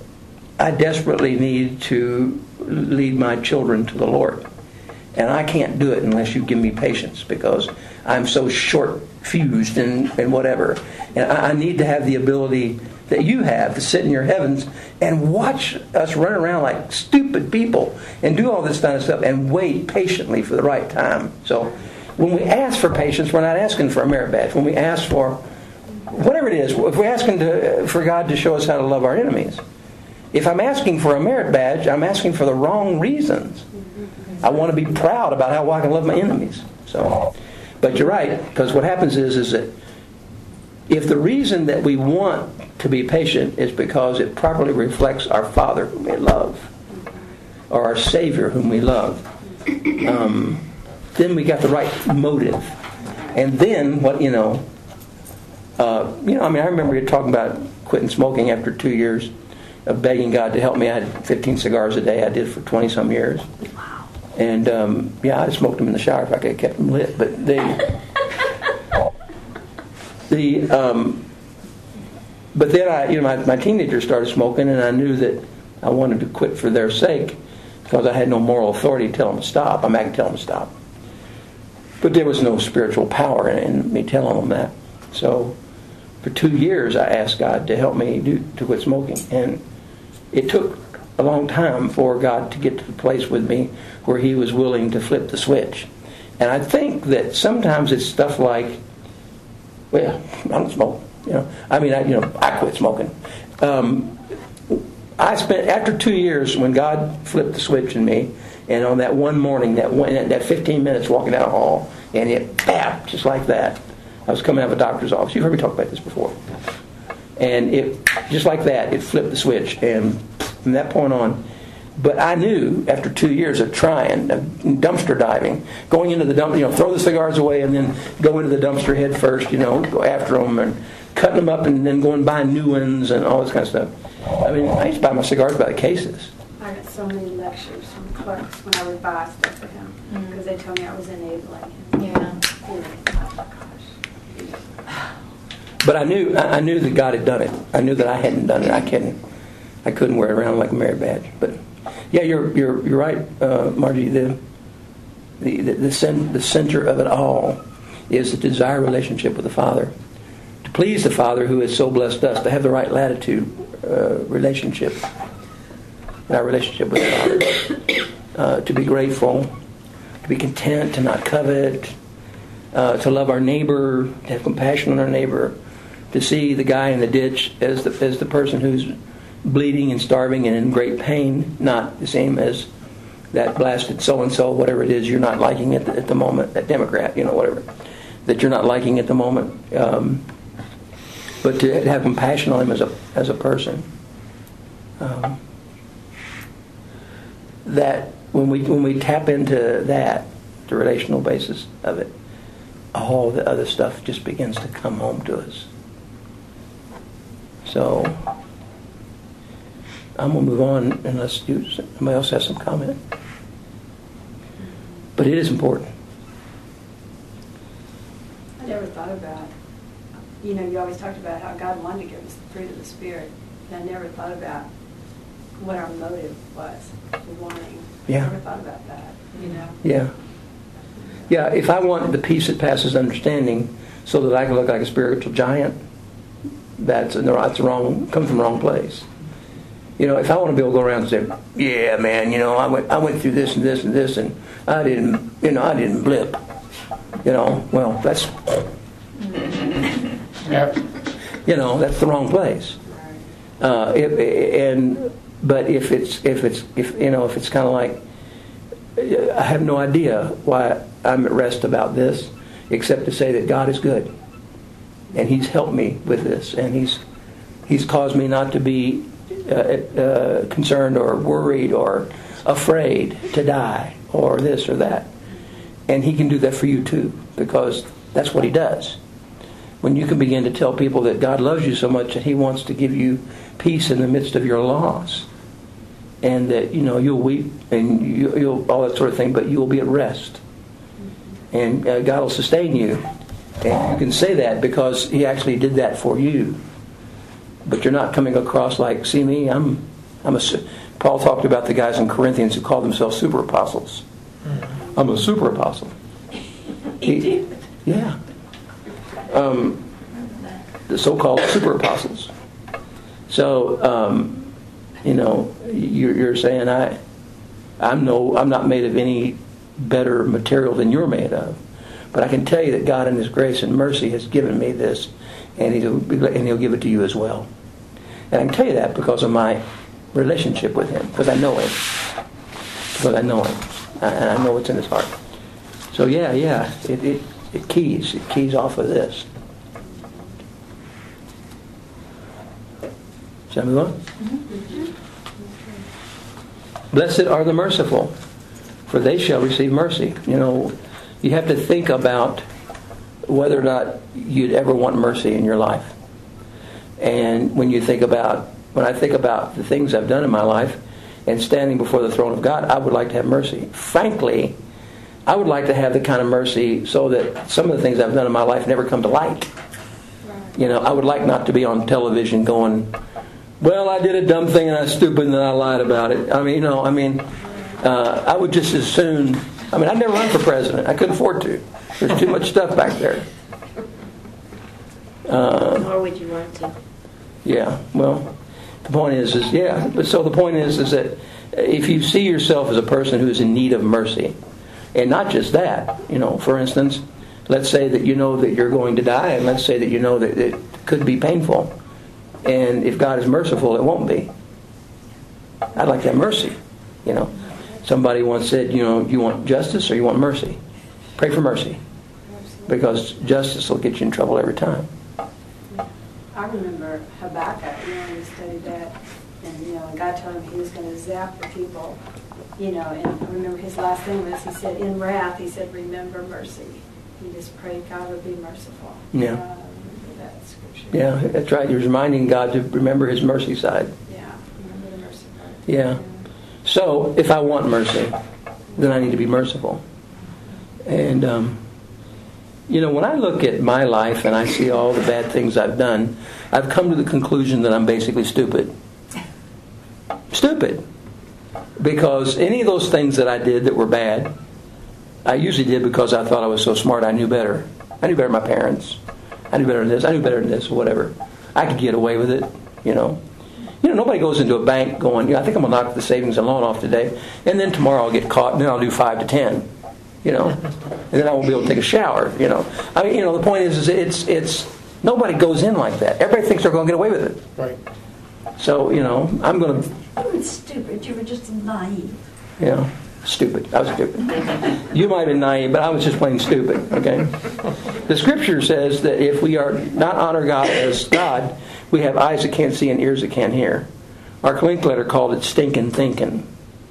I desperately need to lead my children to the Lord. And I can't do it unless you give me patience because I'm so short-fused and, and whatever. And I, I need to have the ability that you have to sit in your heavens and watch us run around like stupid people and do all this kind of stuff and wait patiently for the right time. So when we ask for patience, we're not asking for a merit badge. When we ask for whatever it is, if we're asking to, for God to show us how to love our enemies, if I'm asking for a merit badge, I'm asking for the wrong reasons. I want to be proud about how I can love my enemies. So, but you're right, because what happens is, is that if the reason that we want to be patient is because it properly reflects our Father whom we love, or our Savior whom we love, um, then we got the right motive. And then what, you know, uh, you know, I mean, I remember you talking about quitting smoking after two years of begging God to help me. I had fifteen cigars a day. I did for twenty some years. Wow. And um, yeah, I smoked them in the shower if I could have kept them lit. But they. The um, but then I, you know, my, my teenagers started smoking, and I knew that I wanted to quit for their sake because I had no moral authority to tell them to stop. I mean, I could tell them to stop, but there was no spiritual power in, in me telling them that. So for two years, I asked God to help me do, to quit smoking, and it took a long time for God to get to the place with me where He was willing to flip the switch. And I think that sometimes it's stuff like, well, I don't smoke. You know, I mean, I, you know, I quit smoking. Um, I spent after two years when God flipped the switch in me, and on that one morning, that one, that fifteen minutes walking down the hall, and it, bam, just like that. I was coming out of a doctor's office. You've heard me talk about this before. And it, just like that, it flipped the switch, and from that point on. But I knew after two years of trying, of dumpster diving, going into the dump, you know, throw the cigars away and then go into the dumpster head first, you know, go after them and cutting them up and then go and buy new ones and all this kind of stuff. I mean, I used to buy my cigars by the cases. I got so many lectures from clerks when I would buy stuff for him because they told me I was enabling him. Yeah. Oh gosh. But I knew, I knew that God had done it. I knew that I hadn't done it. I couldn't, I couldn't wear it around like a merit badge. But yeah, you're you're you're right, uh, Margie. The the the, the, cent- the center of it all is the desire relationship with the Father, to please the Father who has so blessed us, to have the right latitude uh, relationship. in our relationship with God. Uh, to be grateful, to be content, to not covet, uh, to love our neighbor, to have compassion on our neighbor, to see the guy in the ditch as the, as the person who's bleeding and starving and in great pain, not the same as that blasted so-and-so, whatever it is you're not liking at the, at the moment, that Democrat, you know, whatever, that you're not liking at the moment. Um, but to have compassion on him as a as a person. Um, that when we when we tap into that, the relational basis of it, all the other stuff just begins to come home to us. So I'm gonna move on unless you, somebody else has some comment. But it is important. I never thought about, you know, you always talked about how God wanted to give us the fruit of the Spirit. And I never thought about what our motive was for wanting. Yeah. I never thought about that, you know. Yeah. Yeah, if I want the peace that passes understanding so that I can look like a spiritual giant, that's, that's the wrong, comes from the wrong place. You know, if I want to be able to go around and say, yeah, man, you know, I went I went through this and this and this and I didn't, you know, I didn't blip. You know, well, that's, you know, that's the wrong place. Uh, if, and but if it's if it's if you know if it's kind of like I have no idea why I'm at rest about this, except to say that God is good, and He's helped me with this, and He's He's caused me not to be uh, uh, concerned or worried or afraid to die or this or that, and He can do that for you too, because that's what He does. When you can begin to tell people that God loves you so much that He wants to give you peace in the midst of your loss, and that you know you'll weep and you, you'll all that sort of thing, but you'll be at rest, and uh, God will sustain you, and you can say that because He actually did that for you. But you're not coming across like, see me, I'm, I'm a. Paul talked about the guys in Corinthians who called themselves super apostles. I'm a super apostle. He did. Yeah. Um, the so-called super apostles. So, um, you know, you're, you're saying I, I'm no, I'm not made of any better material than you're made of, but I can tell you that God, in His grace and mercy, has given me this, and He'll and He'll give it to you as well. And I can tell you that because of my relationship with Him, because I know Him, because I know Him, and I know what's in His heart. So yeah, yeah, it. it It keys. It keys off of this. Shall I move on? Mm-hmm. Blessed are the merciful, for they shall receive mercy. You know, you have to think about whether or not you'd ever want mercy in your life. And when you think about, when I think about the things I've done in my life and standing before the throne of God, I would like to have mercy. Frankly, I would like to have the kind of mercy so that some of the things I've done in my life never come to light. You know, I would like not to be on television going, well, I did a dumb thing and I was stupid and then I lied about it. I mean, you know, I mean, uh, I would just as soon, I mean, I'd never run for president. I couldn't afford to. There's too much stuff back there. Uh, Nor would you want to. Yeah, well, the point is, is yeah, but so the point is, is that if you see yourself as a person who is in need of mercy, and not just that, you know, for instance, let's say that you know that you're going to die, and let's say that you know that it could be painful. And if God is merciful, it won't be. I'd like to have mercy, you know. Somebody once said, you know, you want justice or you want mercy? Pray for mercy. Because justice will get you in trouble every time. I remember Habakkuk, you know, we studied that, and, you know, and God told him He was going to zap the people. You know, and I remember his last thing was, he said, in wrath, he said, remember mercy. He just prayed God would be merciful. Yeah. Uh, I remember that scripture. Yeah, that's right. You're reminding God to remember His mercy side. Yeah, remember the mercy part. Yeah. yeah. So, if I want mercy, then I need to be merciful. And, um, you know, when I look at my life and I see all the bad things I've done, I've come to the conclusion that I'm basically stupid. Stupid. Because any of those things that I did that were bad, I usually did because I thought I was so smart I knew better. I knew better than my parents. I knew better than this. I knew better than this or whatever. I could get away with it, you know. You know, nobody goes into a bank going, you know, I think I'm going to knock the savings and loan off today, and then tomorrow I'll get caught, and then I'll do five to ten. You know, and then I won't be able to take a shower. You know, I mean, you know, the point is, is it's it's nobody goes in like that. Everybody thinks they're going to get away with it. Right. So you know, I'm going to. It's stupid. You were just naive. You know, stupid. I was stupid. You might have been naive, but I was just plain stupid. Okay. The Scripture says that if we are not honor God as God, we have eyes that can't see and ears that can't hear. Mark Linkletter called it stinking thinking.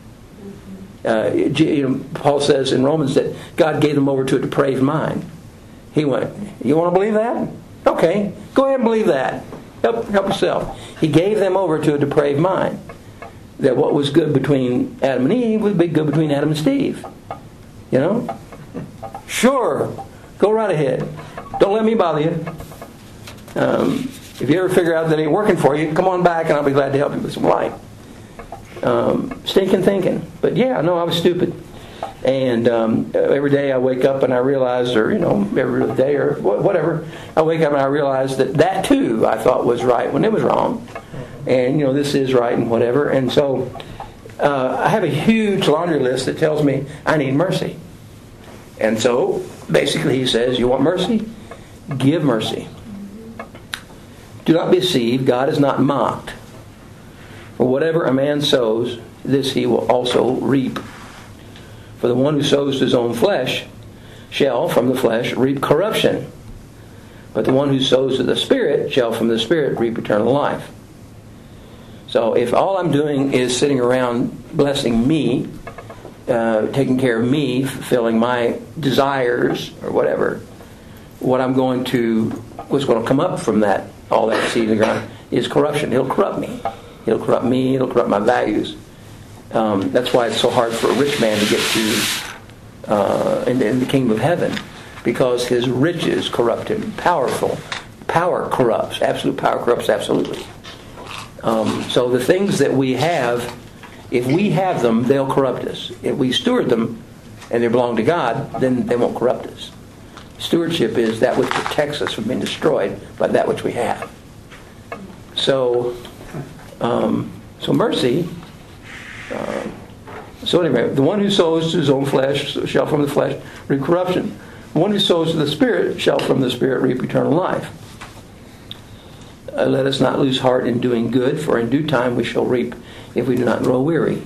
Uh, you know, Paul says in Romans that God gave them over to a depraved mind. He went, you want to believe that? Okay, go ahead and believe that. Help, help yourself. He gave them over to a depraved mind. That what was good between Adam and Eve would be good between Adam and Steve. You know? Sure, go right ahead. Don't let me bother you. Um, if you ever figure out that it ain't working for you, come on back and I'll be glad to help you with some light. Um, stinking thinking. But yeah, no, I was stupid. And um, every day I wake up and I realize, or you know, every day or whatever, I wake up and I realize that that too I thought was right when it was wrong. And you know, this is right and whatever. And so uh, I have a huge laundry list that tells me I need mercy. And so basically he says, you want mercy? Give mercy. Do not be deceived. God is not mocked. For whatever a man sows, this he will also reap. For the one who sows to his own flesh shall from the flesh reap corruption. But the one who sows to the Spirit shall from the Spirit reap eternal life. So if all I'm doing is sitting around blessing me, uh, taking care of me, fulfilling my desires or whatever, what I'm going to, what's going to come up from that, all that seed in the ground, is corruption. It'll corrupt me. It'll corrupt me. It'll corrupt my values. Um, that's why it's so hard for a rich man to get to uh, in, in the kingdom of heaven, because his riches corrupt him. Powerful. Power corrupts. Absolute power corrupts absolutely. Um, so the things that we have, if we have them, they'll corrupt us. If we steward them and they belong to God, then they won't corrupt us. Stewardship is that which protects us from being destroyed by that which we have. So, um, so mercy. Uh, so anyway, the one who sows to his own flesh shall from the flesh reap corruption. The one who sows to the Spirit shall from the Spirit reap eternal life. Uh, let us not lose heart in doing good, for in due time we shall reap if we do not grow weary.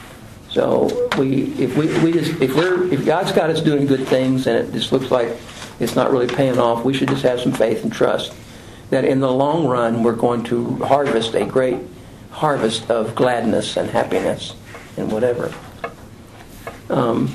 So we, if we, we just, if we're, if God's got us doing good things and it just looks like it's not really paying off, we should just have some faith and trust that in the long run we're going to harvest a great harvest of gladness and happiness and whatever. Um,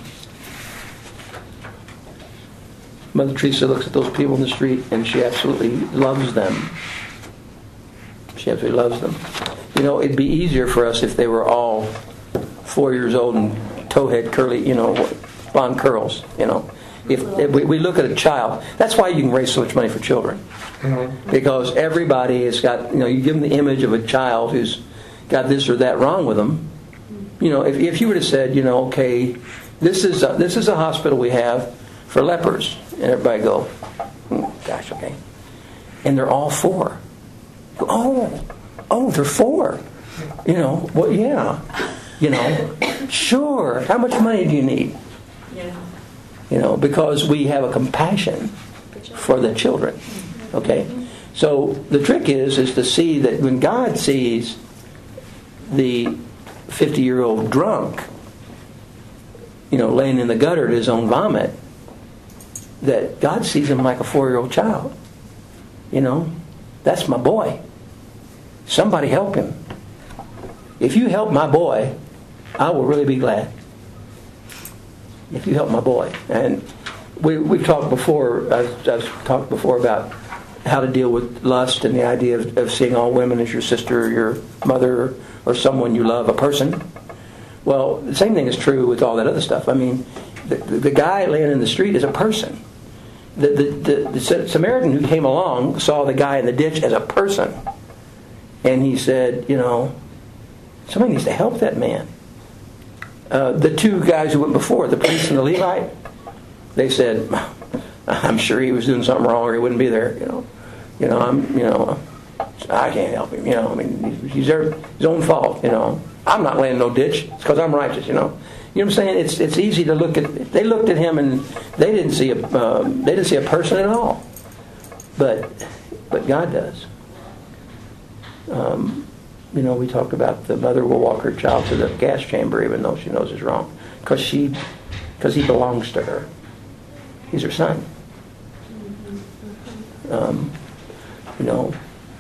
Mother Teresa looks at those people in the street and she absolutely loves them. She absolutely loves them. You know, it'd be easier for us if they were all four years old and towhead curly, you know, blonde curls, you know. If, if we, we look at a child, that's why you can raise so much money for children. Mm-hmm. Because everybody has got, you know, you give them the image of a child who's got this or that wrong with them. You know, if, if you would have said, you know, okay, this is a, this is a hospital we have for lepers, and everybody go, oh, gosh, okay, and they're all four. Oh, oh, they're four. You know, well, yeah, you know, sure. How much money do you need? Yeah. You know, because we have a compassion for the children. Okay, so the trick is is to see that when God sees the fifty-year-old drunk, you know, laying in the gutter at his own vomit, that God sees him like a four-year-old child. You know, that's my boy. Somebody help him. If you help my boy, I will really be glad. If you help my boy. And we, we've talked before, I've, I've talked before about how to deal with lust and the idea of, of seeing all women as your sister or your mother or, or someone you love, a person. Well, the same thing is true with all that other stuff. I mean, the, the guy laying in the street is a person. The, the, the, the Samaritan who came along saw the guy in the ditch as a person. And he said, you know, somebody needs to help that man. Uh, the two guys who went before, the priest and the Levite, they said, I'm sure he was doing something wrong or he wouldn't be there. You know, you know, I'm, you know, I can't help him. You know, I mean, he's their, his own fault. You know, I'm not laying no ditch. It's because I'm righteous. You know, you know what I'm saying? It's it's easy to look at. They looked at him and they didn't see a uh, they didn't see a person at all, but but God does. Um, you know, we talk about the mother will walk her child to the gas chamber even though she knows it's wrong, because she because he belongs to her. He's her son. Um, you know,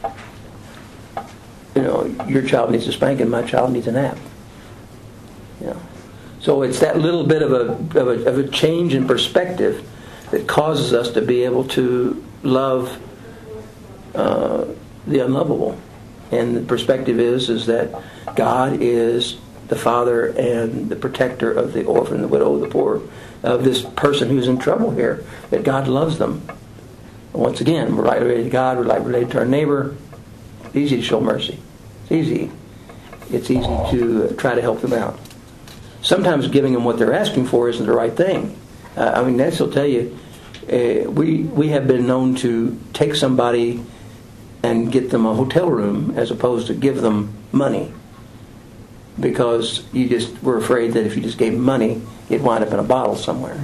you know, your child needs a spanking, my child needs a nap. You know, so it's that little bit of a of a, of a change in perspective that causes us to be able to love uh, the unlovable. And the perspective is is that God is the father and the protector of the orphan, the widow, the poor, of this person who's in trouble here. That God loves them. Once again, we're like related to God, we're like related to our neighbor. It's easy to show mercy. It's easy. It's easy to try to help them out. Sometimes giving them what they're asking for isn't the right thing. Uh, I mean, Nancy will tell you, uh, we we have been known to take somebody and get them a hotel room as opposed to give them money, because you just were afraid that if you just gave them money, it'd wind up in a bottle somewhere.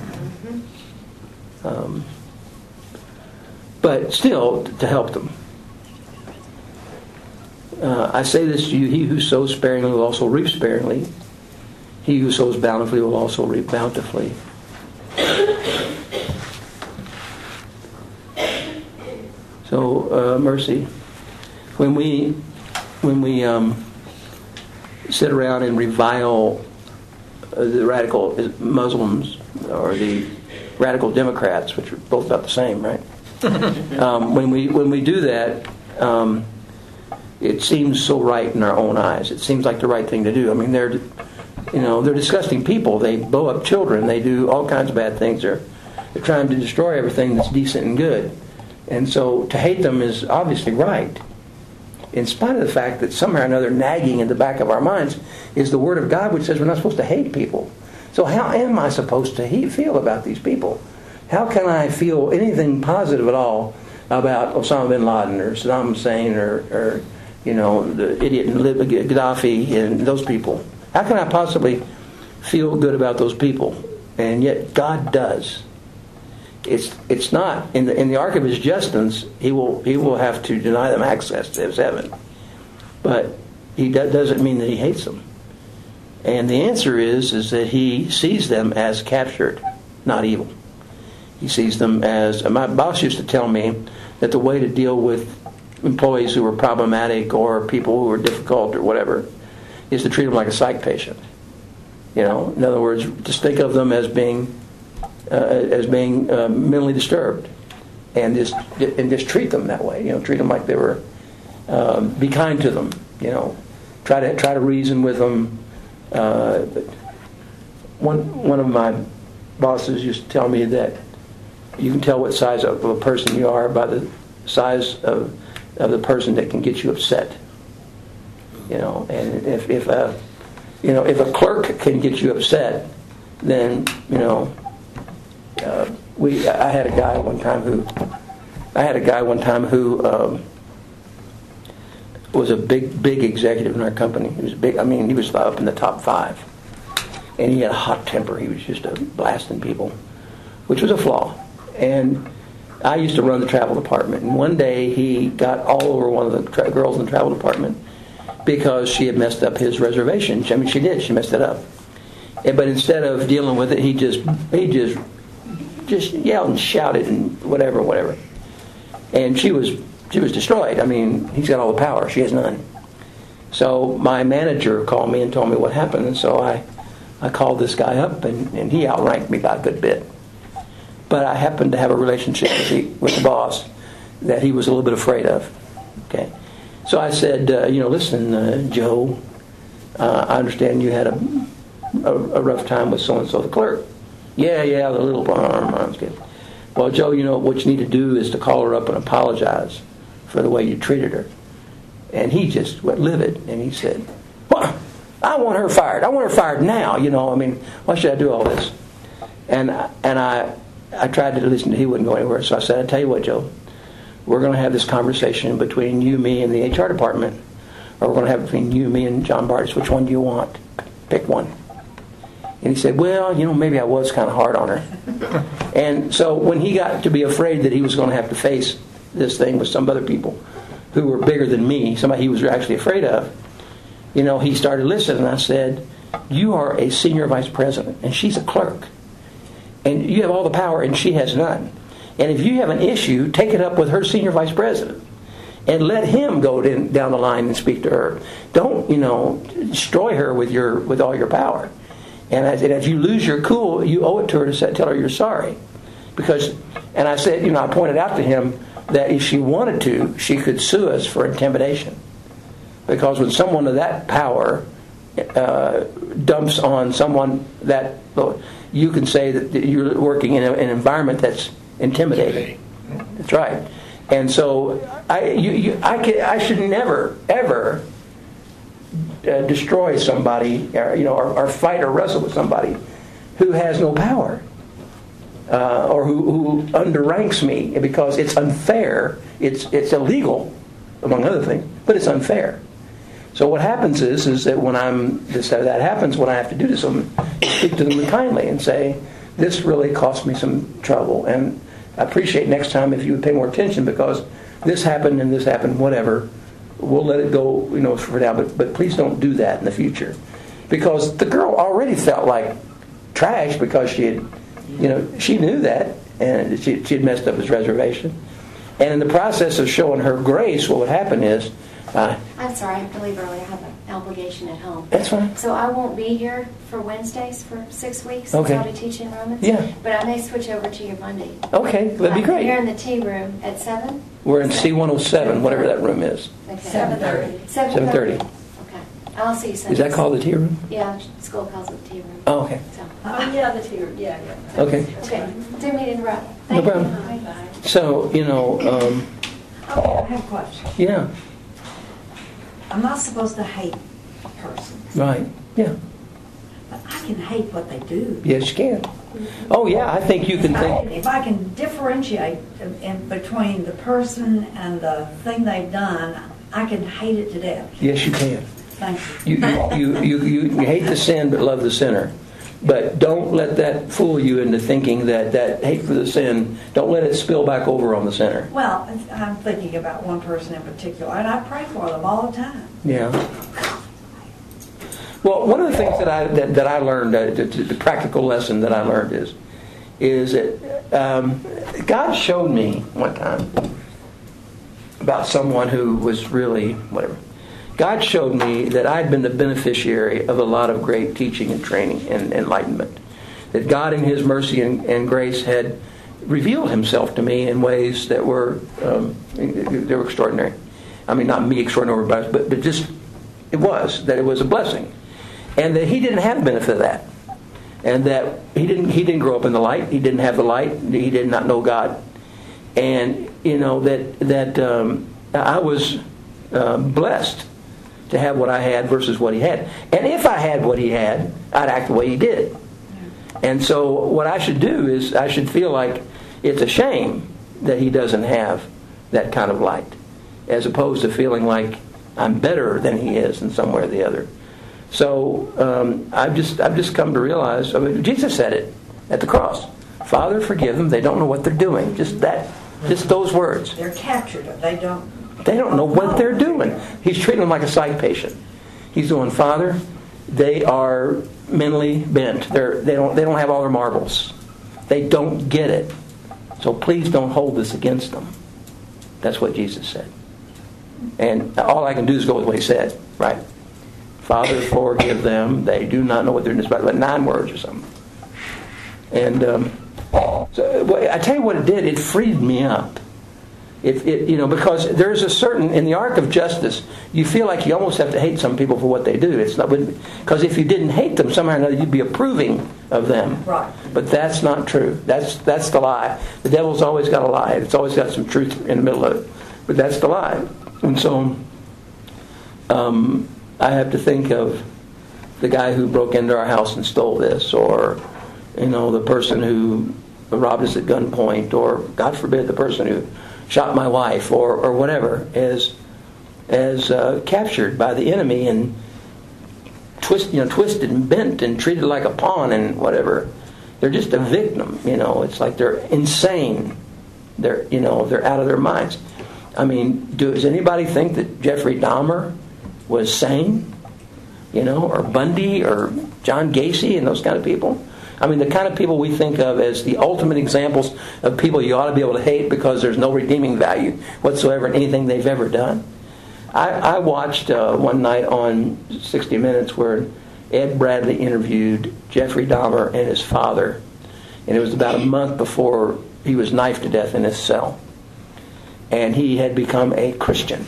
Um, but still, to help them. Uh, I say this to you, he who sows sparingly will also reap sparingly. He who sows bountifully will also reap bountifully. So, uh, mercy. When we when we um, sit around and revile uh, the radical Muslims or the radical Democrats, which are both about the same, right? um, when we when we do that, um, it seems so right in our own eyes. It seems like the right thing to do. I mean, they're you know they're disgusting people. They blow up children. They do all kinds of bad things. They're they're trying to destroy everything that's decent and good. And so to hate them is obviously right, in spite of the fact that somehow or another nagging in the back of our minds is the Word of God, which says we're not supposed to hate people. So how am I supposed to he- feel about these people? How can I feel anything positive at all about Osama bin Laden or Saddam Hussein or, or you know, the idiot Gaddafi and those people? How can I possibly feel good about those people? And yet God does. It's it's not in the in the ark of his justins. He will he will have to deny them access to his heaven, but he do, doesn't mean that he hates them. And the answer is is that he sees them as captured, not evil. He sees them as my boss used to tell me that the way to deal with employees who are problematic or people who are difficult or whatever is to treat them like a psych patient. You know, in other words, just think of them as being. Uh, as being uh, mentally disturbed, and just and just treat them that way. You know, treat them like they were. Um, be kind to them. You know, try to try to reason with them. Uh, but one one of my bosses used to tell me that you can tell what size of a person you are by the size of of the person that can get you upset. You know, and if if a you know if a clerk can get you upset, then you know. Uh, we I had a guy one time who I had a guy one time who um, was a big big executive in our company. He was big. I mean, he was up in the top five, and he had a hot temper. He was just a blasting people, which was a flaw. And I used to run the travel department. And one day he got all over one of the tra- girls in the travel department because she had messed up his reservation. I mean, she did. She messed it up. And, but instead of dealing with it, he just he just just yelled and shouted and whatever, whatever. And she was she was destroyed. I mean, he's got all the power. She has none. So my manager called me and told me what happened. And so I, I called this guy up, and, and he outranked me by a good bit. But I happened to have a relationship with the, with the boss that he was a little bit afraid of. Okay, so I said, uh, you know, listen, uh, Joe, uh, I understand you had a, a, a rough time with so-and-so, the clerk. Yeah, yeah, the little arm, arm's good. Well, Joe, you know, what you need to do is to call her up and apologize for the way you treated her. And he just went livid, and he said, well, I want her fired. I want her fired now, you know. I mean, why should I do all this? And and I I tried to listen. He wouldn't go anywhere. So I said, I tell you what, Joe, we're going to have this conversation between you, me, and the H R department, or we're going to have it between you, me, and John Bartis. Which one do you want? Pick one. And he said, well, you know, maybe I was kind of hard on her. And so when he got to be afraid that he was going to have to face this thing with some other people who were bigger than me, somebody he was actually afraid of, you know, he started listening. And I said, you are a senior vice president, and she's a clerk. And you have all the power, and she has none. And if you have an issue, take it up with her senior vice president. And let him go in, down the line and speak to her. Don't, you know, destroy her with your with all your power. And I said, if you lose your cool, you owe it to her to say, tell her you're sorry. Because, and I said, you know, I pointed out to him that if she wanted to, she could sue us for intimidation. Because when someone of that power uh, dumps on someone that, you can say that you're working in a, an environment that's intimidating. That's right. And so I, you, you, I, can, I should never, ever uh, destroy somebody, or, you know, or, or fight or wrestle with somebody who has no power, uh, or who, who underranks me, because it's unfair. It's it's illegal, among other things, but it's unfair. So what happens is, is that when I'm this that happens, when I have to do this, I speak to them kindly and say, this really cost me some trouble, and I appreciate next time if you would pay more attention, because this happened and this happened, whatever. We'll let it go, you know, for now, but, but please don't do that in the future. Because the girl already felt like trash because she had, you know, she knew that, and she, she had messed up his reservation. And in the process of showing her grace, what would happen is, Uh, I'm sorry, I have to leave early. I have an obligation at home. That's fine. So I won't be here for Wednesdays for six weeks. Okay. I'll be teaching Romans. Yeah. But I may switch over to your Monday. Okay, that'd be I'm great. here in the tea room at seven. We're in C one oh seven, whatever that room is. Okay. seven thirty. seven thirty. Okay. I'll see you Sunday. Is that called the tea room? Yeah, school calls it the tea room. Oh, okay. So. Oh, yeah, the tea room. Yeah, yeah. Okay. Okay. Didn't mean to interrupt. No Thank you. problem. Bye-bye. So, you know, um, Okay, I have a question. yeah, I'm not supposed to hate persons, right. Yeah. but I can hate what they do. Yes, you can. Oh, yeah, I think you can If I think. can- If I can differentiate in- in between the person and the thing they've done, I can hate it to death. Yes, you can. Thank you. You, you, you, you, you hate the sin but love the sinner. But don't let that fool you into thinking that that hate for the sin, don't let it spill back over on the sinner. Well, I'm thinking about one person in particular, and I pray for them all the time. Yeah. Well, one of the things that I that, that I learned, uh, the, the practical lesson that I learned is, is that um, God showed me one time about someone who was really whatever. God showed me that I'd been the beneficiary of a lot of great teaching and training and enlightenment. That God in His mercy and, and grace had revealed Himself to me in ways that were um, they were extraordinary. I mean, not me extraordinary, but, but but just it was that it was a blessing, and that He didn't have the benefit of that, and that He didn't He didn't grow up in the light. He didn't have the light. He did not know God, and you know that that um, I was uh, blessed to have what I had versus what he had. And if I had what he had, I'd act the way he did. And so what I should do is I should feel like it's a shame that he doesn't have that kind of light, as opposed to feeling like I'm better than he is in some way or the other. So um, I've just I've just come to realize, I mean, Jesus said it at the cross. Father, forgive them. They don't know what they're doing. Just that, just those words. They're captured. They don't. They don't know what they're doing. He's treating them like a psych patient. He's doing, Father, they are mentally bent. They're, they don't they don't have all their marbles. They don't get it. So please don't hold this against them. That's what Jesus said. And all I can do is go with what He said, right? Father, forgive them. They do not know what they're doing. It's about nine words or something. And um, so well, I tell you what it did. It freed me up. It, it, you know, because there's a certain, in the arc of justice, you feel like you almost have to hate some people for what they do. It's not, because if you didn't hate them, somehow or another you'd be approving of them. Right. But that's not true. That's that's the lie. The devil's always got a lie. It's always got some truth in the middle of it. But that's the lie. And so, um, I have to think of the guy who broke into our house and stole this, or, you know, the person who robbed us at gunpoint, or, God forbid, the person who shot my wife, or, or whatever, as as uh, captured by the enemy and twist, you know, twisted and bent and treated like a pawn and whatever. They're just a victim, you know. It's like they're insane. They're, you know, they're out of their minds. I mean, do, does anybody think that Jeffrey Dahmer was sane? You know, or Bundy or John Gacy and those kind of people? I mean, the kind of people we think of as the ultimate examples of people you ought to be able to hate because there's no redeeming value whatsoever in anything they've ever done. I, I watched uh, one night on sixty minutes where Ed Bradley interviewed Jeffrey Dahmer and his father. And it was about a month before he was knifed to death in his cell. And he had become a Christian.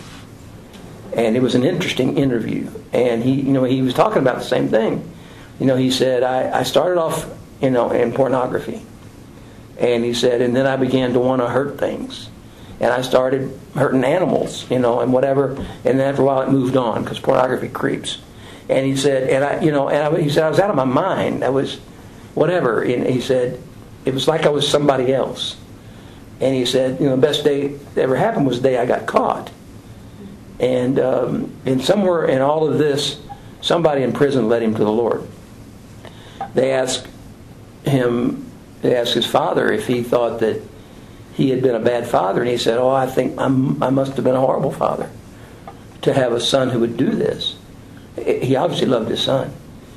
And it was an interesting interview. And he, you know, he was talking about the same thing. You know, he said, I, I started off, you know, in pornography. And he said, and then I began to want to hurt things. And I started hurting animals, you know, and whatever. And then after a while it moved on because pornography creeps. And he said, and I, you know, and I, he said, I was out of my mind. I was whatever. And he said, it was like I was somebody else. And he said, you know, the best day that ever happened was the day I got caught. And um, and somewhere in all of this, somebody in prison led him to the Lord. They asked him, they asked his father if he thought that he had been a bad father, and he said, oh, I think I'm, I must have been a horrible father to have a son who would do this. He obviously loved his son.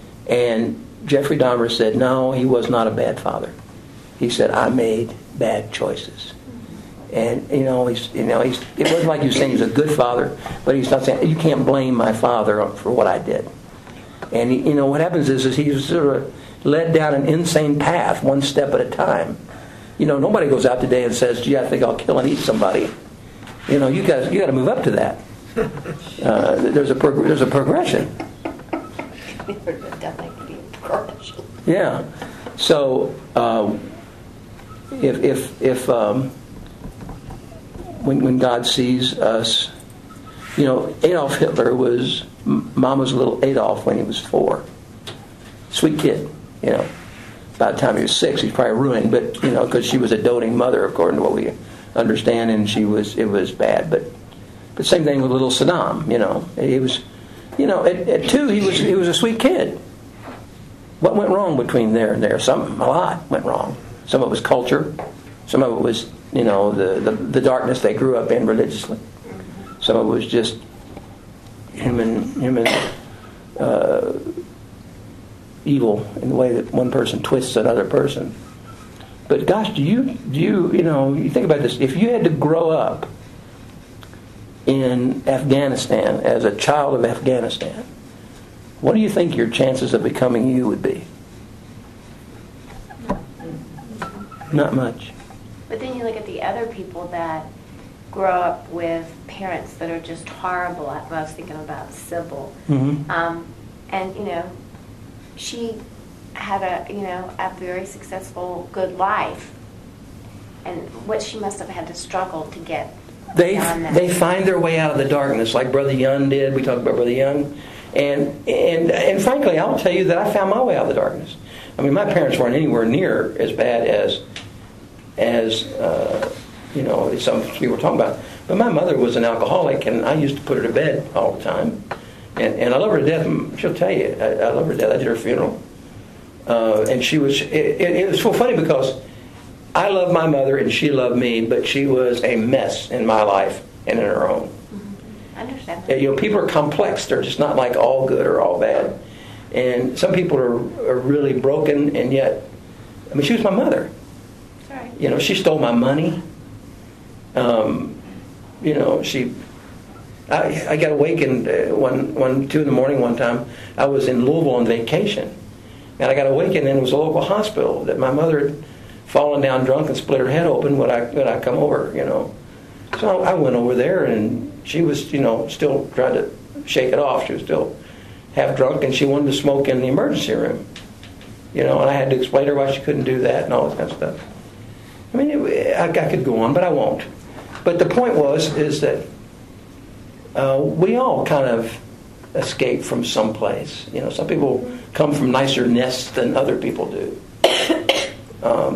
And Jeffrey Dahmer said, no, he was not a bad father. He said, I made bad choices. And, you know, he's, you know, he's, it wasn't like he was saying he's a good father, but he's not saying, you can't blame my father for what I did. And, he, you know, what happens is, is he's sort of led down an insane path one step at a time. You know, nobody goes out today and says, gee, I think I'll kill and eat somebody. You know, you got you got to move up to that. Uh, there's a prog- there's a progression. Yeah. So uh, if if if um, when when God sees us, you know, Adolf Hitler was Mama's little Adolf when he was four. Sweet kid, you know. By the time he was six, he's probably ruined, but you know, because she was a doting mother, according to what we understand, and she was it was bad. But but same thing with little Saddam. You know, he was, you know, at, at two he was he was a sweet kid. What went wrong between there and there? Some a lot went wrong. Some of it was culture. Some of it was, you know, the the, the darkness they grew up in religiously. Some of it was just human human. Uh, evil in the way that one person twists another person. But gosh, do you do you you know you think about this? If you had to grow up in Afghanistan as a child of Afghanistan, what do you think your chances of becoming you would be? Not much. But then you look at the other people that grow up with parents that are just horrible. I was thinking about Sybil, Mm-hmm. um, and you know. She had a, you know, a very successful, good life, and what she must have had to struggle to get They beyond that. they find their way out of the darkness, like Brother Young did. We talked about Brother Young, and and and frankly, I'll tell you that I found my way out of the darkness. I mean, my parents weren't anywhere near as bad as as uh, you know some people were talking about. But my mother was an alcoholic, and I used to put her to bed all the time. And, and I love her to death. She'll tell you, I, I love her to death. I did her funeral, uh, and she was. It, it, it was so funny because I love my mother and she loved me, but she was a mess in my life and in her own. Mm-hmm. I understand. You know, people are complex. They're just not like all good or all bad. And some people are, are really broken, and yet, I mean, she was my mother. Sorry. You know, she stole my money. Um, you know, she. I, I got awakened uh, one, one, two in the morning one time. I was in Louisville on vacation. And I got awakened, and it was a local hospital that my mother had fallen down drunk and split her head open when I, when I come over, you know. So I went over there, and she was, you know, still trying to shake it off. She was still half drunk, and she wanted to smoke in the emergency room. You know, and I had to explain to her why she couldn't do that and all this kind of stuff. I mean, it, I, I could go on, but I won't. But the point was, is that Uh, we all kind of escape from some place. You know, some people come from nicer nests than other people do. Um,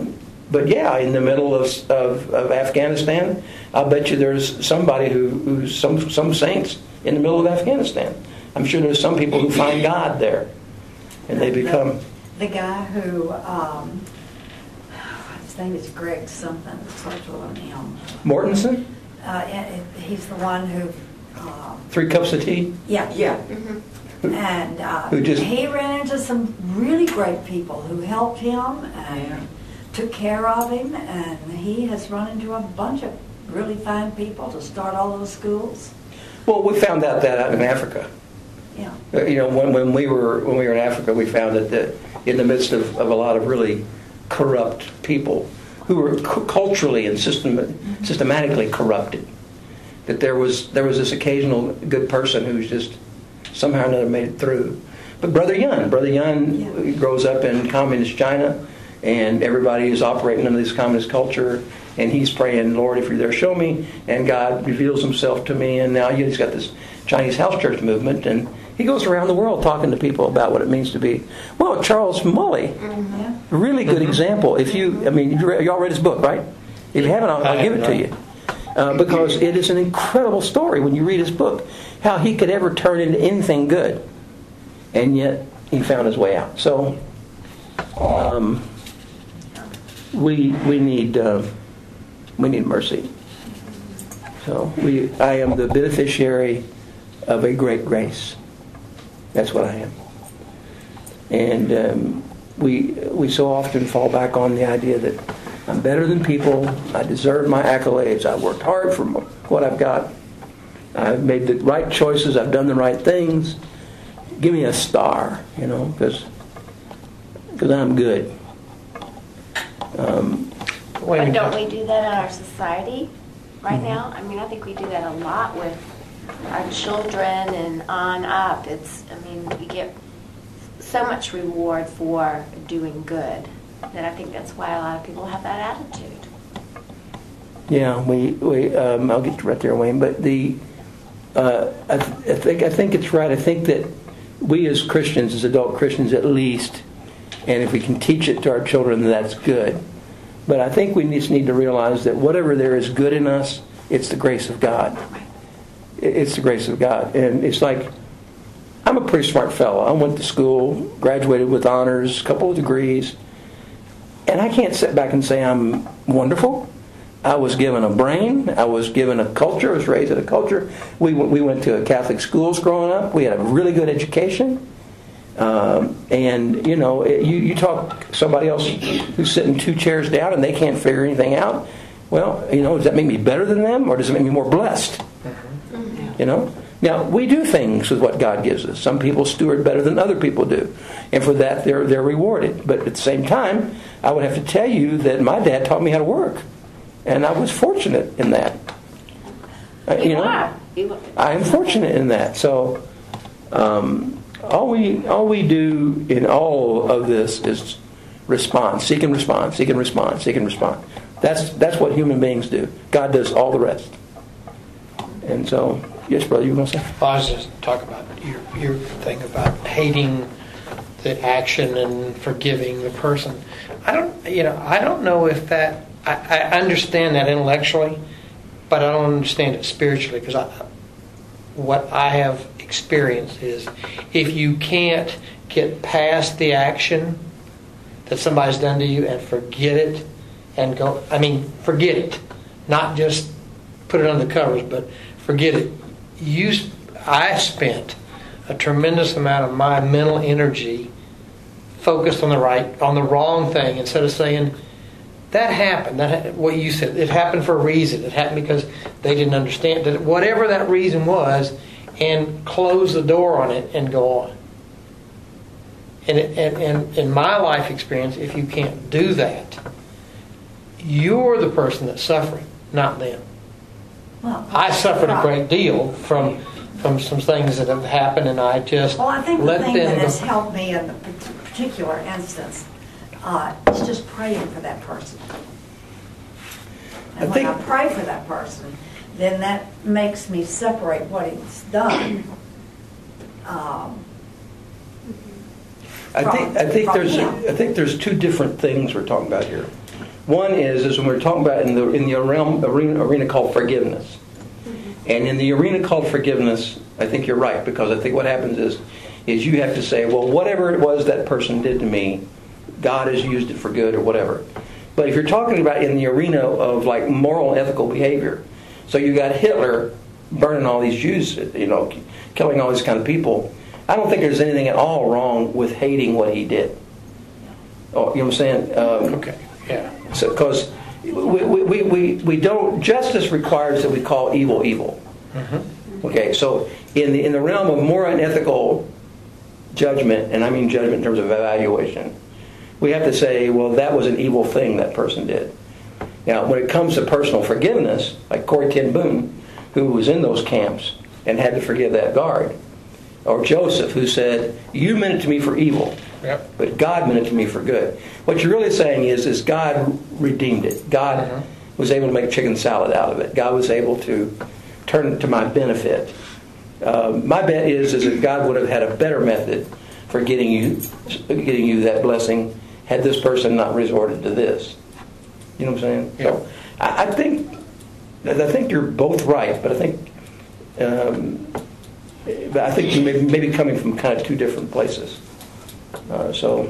but yeah, in the middle of, of, of Afghanistan, I'll bet you there's somebody who, who's some some saints in the middle of Afghanistan. I'm sure there's some people who find God there, and they become. The, the guy who, um, his name is Greg something. It starts with an M. Mortensen? Uh, and he's the one who. Um, Three cups of tea? yeah. Yeah. And uh, Who just- he ran into some really great people who helped him and Yeah. took care of him, and he has run into a bunch of really fine people to start all those schools. Well, we found out that out in Africa. Yeah. Uh, You know, when, when we were when we were in Africa, we found that, that in the midst of, of a lot of really corrupt people who were cu- culturally and system, systematically corrupted, that there was there was this occasional good person who's just somehow or another made it through. But Brother Yun, Brother Yun Yeah. grows up in communist China, and everybody is operating under this communist culture, and he's praying, Lord, if you're there, show me. And God reveals himself to me, and now he's got this Chinese house church movement, and he goes around the world talking to people about what it means to be. Well, Charles Mully, Yeah. really good example. If you, I mean, you re- y'all read his book, right? If you haven't, I'll, I'll give it to you. Uh, because it is an incredible story when you read his book, how he could ever turn into anything good, and yet he found his way out. So um, we we need uh, we need mercy. So we I am the beneficiary of a great grace. That's what I am. And um, we we so often fall back on the idea that I'm better than people. I deserve my accolades. I worked hard for what I've got. I've made the right choices. I've done the right things. Give me a star, you know, because because I'm good. Um, Wait a But minute. don't we do that in our society right now? I mean, I think we do that a lot with our children and on up. It's, I mean, you get so much reward for doing good that I think that's why a lot of people have that attitude. yeah, we we um, I'll get right there, Wayne. But the uh, I, th- I think I think it's right. I think that we as Christians, as adult Christians at least, and if we can teach it to our children, that's good. But I think we just need to realize that whatever there is good in us, it's the grace of God. It's the grace of God. And it's like, I'm a pretty smart fellow. I went to school, graduated with honors, a couple of degrees, and I can't sit back and say I'm wonderful. I was given a brain. I was given a culture. I was raised in a culture. We went, we went to Catholic schools growing up. We had a really good education. Um, and, you know, it, you, you talk to somebody else who's sitting two chairs down and they can't figure anything out. Well, you know, does that make me better than them, or does it make me more blessed? You know? Now, we do things with what God gives us. Some people steward better than other people do. And for that, they're they're rewarded. But at the same time, I would have to tell you that my dad taught me how to work. And I was fortunate in that. Uh, You, you know, are. You, I am fortunate in that. So, um, all we all we do in all of this is respond, seek and respond, seek and respond, seek and respond. That's that's what human beings do. God does all the rest. And so, yes, brother, you were going to say? Well, I was just talking about your your thing about hating the action and forgiving the person. I don't, you know, I don't know if that. I, I understand that intellectually, but I don't understand it spiritually, because I, what I have experienced is if you can't get past the action that somebody's done to you and forget it and go, I mean, forget it, not just put it under the covers, but forget it. You, I spent a tremendous amount of my mental energy focused on the right, on the wrong thing, instead of saying, that happened. That what you said. It happened for a reason. It happened because they didn't understand that. Whatever that reason was, and close the door on it and go on. And, it, and, and in my life experience, if you can't do that, you're the person that's suffering, not them. Well, I suffered a right. great deal from from some things that have happened, and I just Well, I think the let thing them that go. has helped me in the particular instance uh, is just praying for that person. And I when think- I pray for that person, then that makes me separate what he's done. Um, I think I think From there's him. I think there's two different things we're talking about here. One is is when we're talking about in the in the realm arena, arena called forgiveness, and in the arena called forgiveness, I think you're right, because I think what happens is is you have to say, well, whatever it was that person did to me, God has used it for good or whatever. But if you're talking about in the arena of like moral and ethical behavior, so you got Hitler burning all these Jews, you know, killing all these kind of people. I don't think there's anything at all wrong with hating what he did. Oh, you know what I'm saying? Um, Okay, yeah. So, because we, we, we, we don't, justice requires that we call evil evil. Mm-hmm. Okay, so in the in the realm of moral and ethical judgment, and I mean judgment in terms of evaluation, we have to say, well, that was an evil thing that person did. Now, when it comes to personal forgiveness, like Corrie ten Boom, who was in those camps and had to forgive that guard, or Joseph, who said, you meant it to me for evil, Yep. but God meant it to me for good. What you're really saying is, is God redeemed it. God Mhm. was able to make chicken salad out of it. God was able to turn it to my benefit. Uh, my bet is, is that God would have had a better method for getting you, getting you that blessing had this person not resorted to this. You know what I'm saying? Yeah. So I, I think, I think you're both right, but I think, um, but I think you may, may be coming from kind of two different places. Uh, so,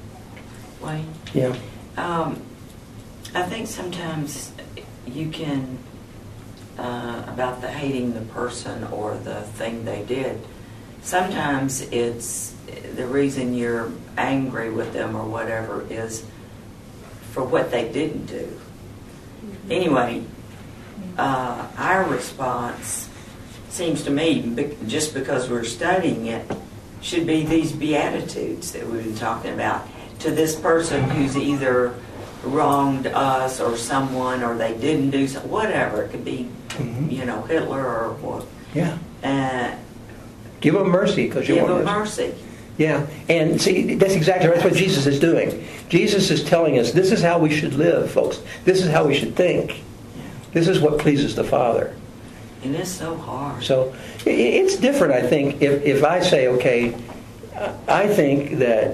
Wayne, yeah. um, I think sometimes you can, uh, about the hating the person or the thing they did, sometimes it's the reason you're angry with them or whatever is for what they didn't do. Anyway, uh, our response seems to me, be- just because we're studying it, should be these beatitudes that we've been talking about to this person who's either wronged us or someone, or they didn't do so, whatever. It could be, Mhm. you know, Hitler or what. Yeah. Uh, Give them mercy because you give want them mercy. mercy. Yeah, and see, that's exactly right. That's what Jesus is doing. Jesus is telling us this is how we should live, folks. This is how we should think. This is what pleases the Father. And it's so hard. So i- it's different, I think, if, if I say, okay, I think that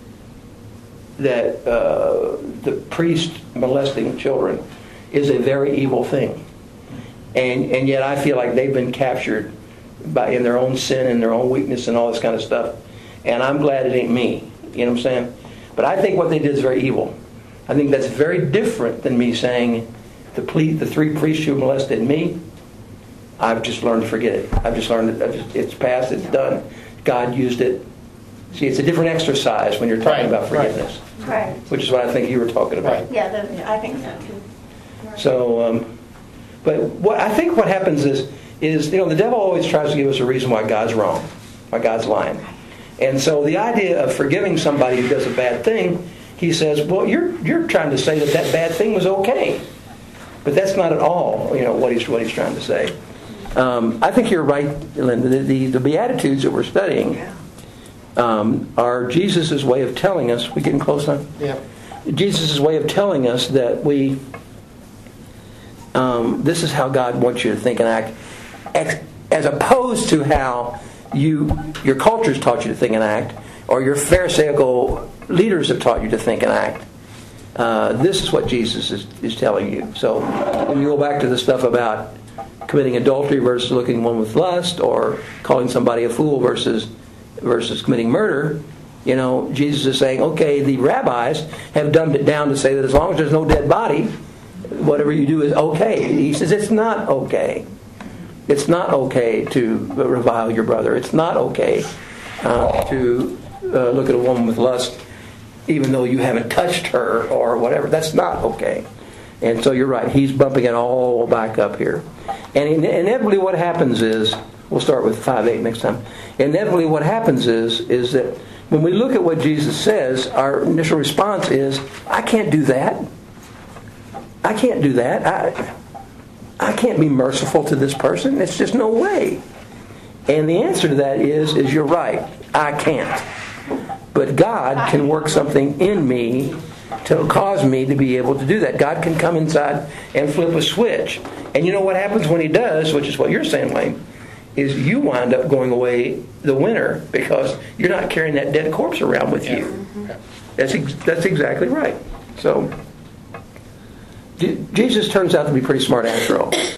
that uh, the priest molesting children is a very evil thing. And and yet I feel like they've been captured by in their own sin and their own weakness and all this kind of stuff. And I'm glad it ain't me. You know what I'm saying? But I think what they did is very evil. I think that's very different than me saying the ple- the three priests who molested me, I've just learned to forget it. I've just learned that it's past, it's done. God used it. See, it's a different exercise when you're talking Right, about right. forgiveness, Right. which is what I think you were talking about. Right. Yeah, the, I think so too. So, um, but what I think what happens is, is you know, the devil always tries to give us a reason why God's wrong, why God's lying. And so the idea of forgiving somebody who does a bad thing, he says, well, you're you're trying to say that that bad thing was okay. But that's not at all, you know, what he's what he's trying to say. Um, I think you're right, Linda. The, the, the Beatitudes that we're studying Yeah. um, are Jesus' way of telling us. We getting close on? Yeah. Jesus' way of telling us that we, um, this is how God wants you to think and act, ex- as opposed to how you your culture's taught you to think and act, or your Pharisaical leaders have taught you to think and act. Uh, this is what Jesus is, is telling you. So when you go back to the stuff about committing adultery versus looking at one with lust, or calling somebody a fool versus versus committing murder, you know, Jesus is saying, okay, the rabbis have dumbed it down to say that as long as there's no dead body, whatever you do is okay. He says it's not okay. It's not okay to revile your brother. It's not okay uh, to uh, look at a woman with lust even though you haven't touched her or whatever. That's not okay. And so you're right. He's bumping it all back up here. And in- inevitably what happens is, we'll start with five eight next time. Inevitably what happens is, is that when we look at what Jesus says, our initial response is, I can't do that. I can't do that. I, I can't be merciful to this person. It's just no way. And the answer to that is, is you're right. I can't. But God can work something in me to cause me to be able to do that. God can come inside and flip a switch. And you know what happens when He does, which is what you're saying, Wayne, is you wind up going away the winner because you're not carrying that dead corpse around with Yeah. you. Yeah. That's ex- that's exactly right. So, Je- Jesus turns out to be pretty smart after all.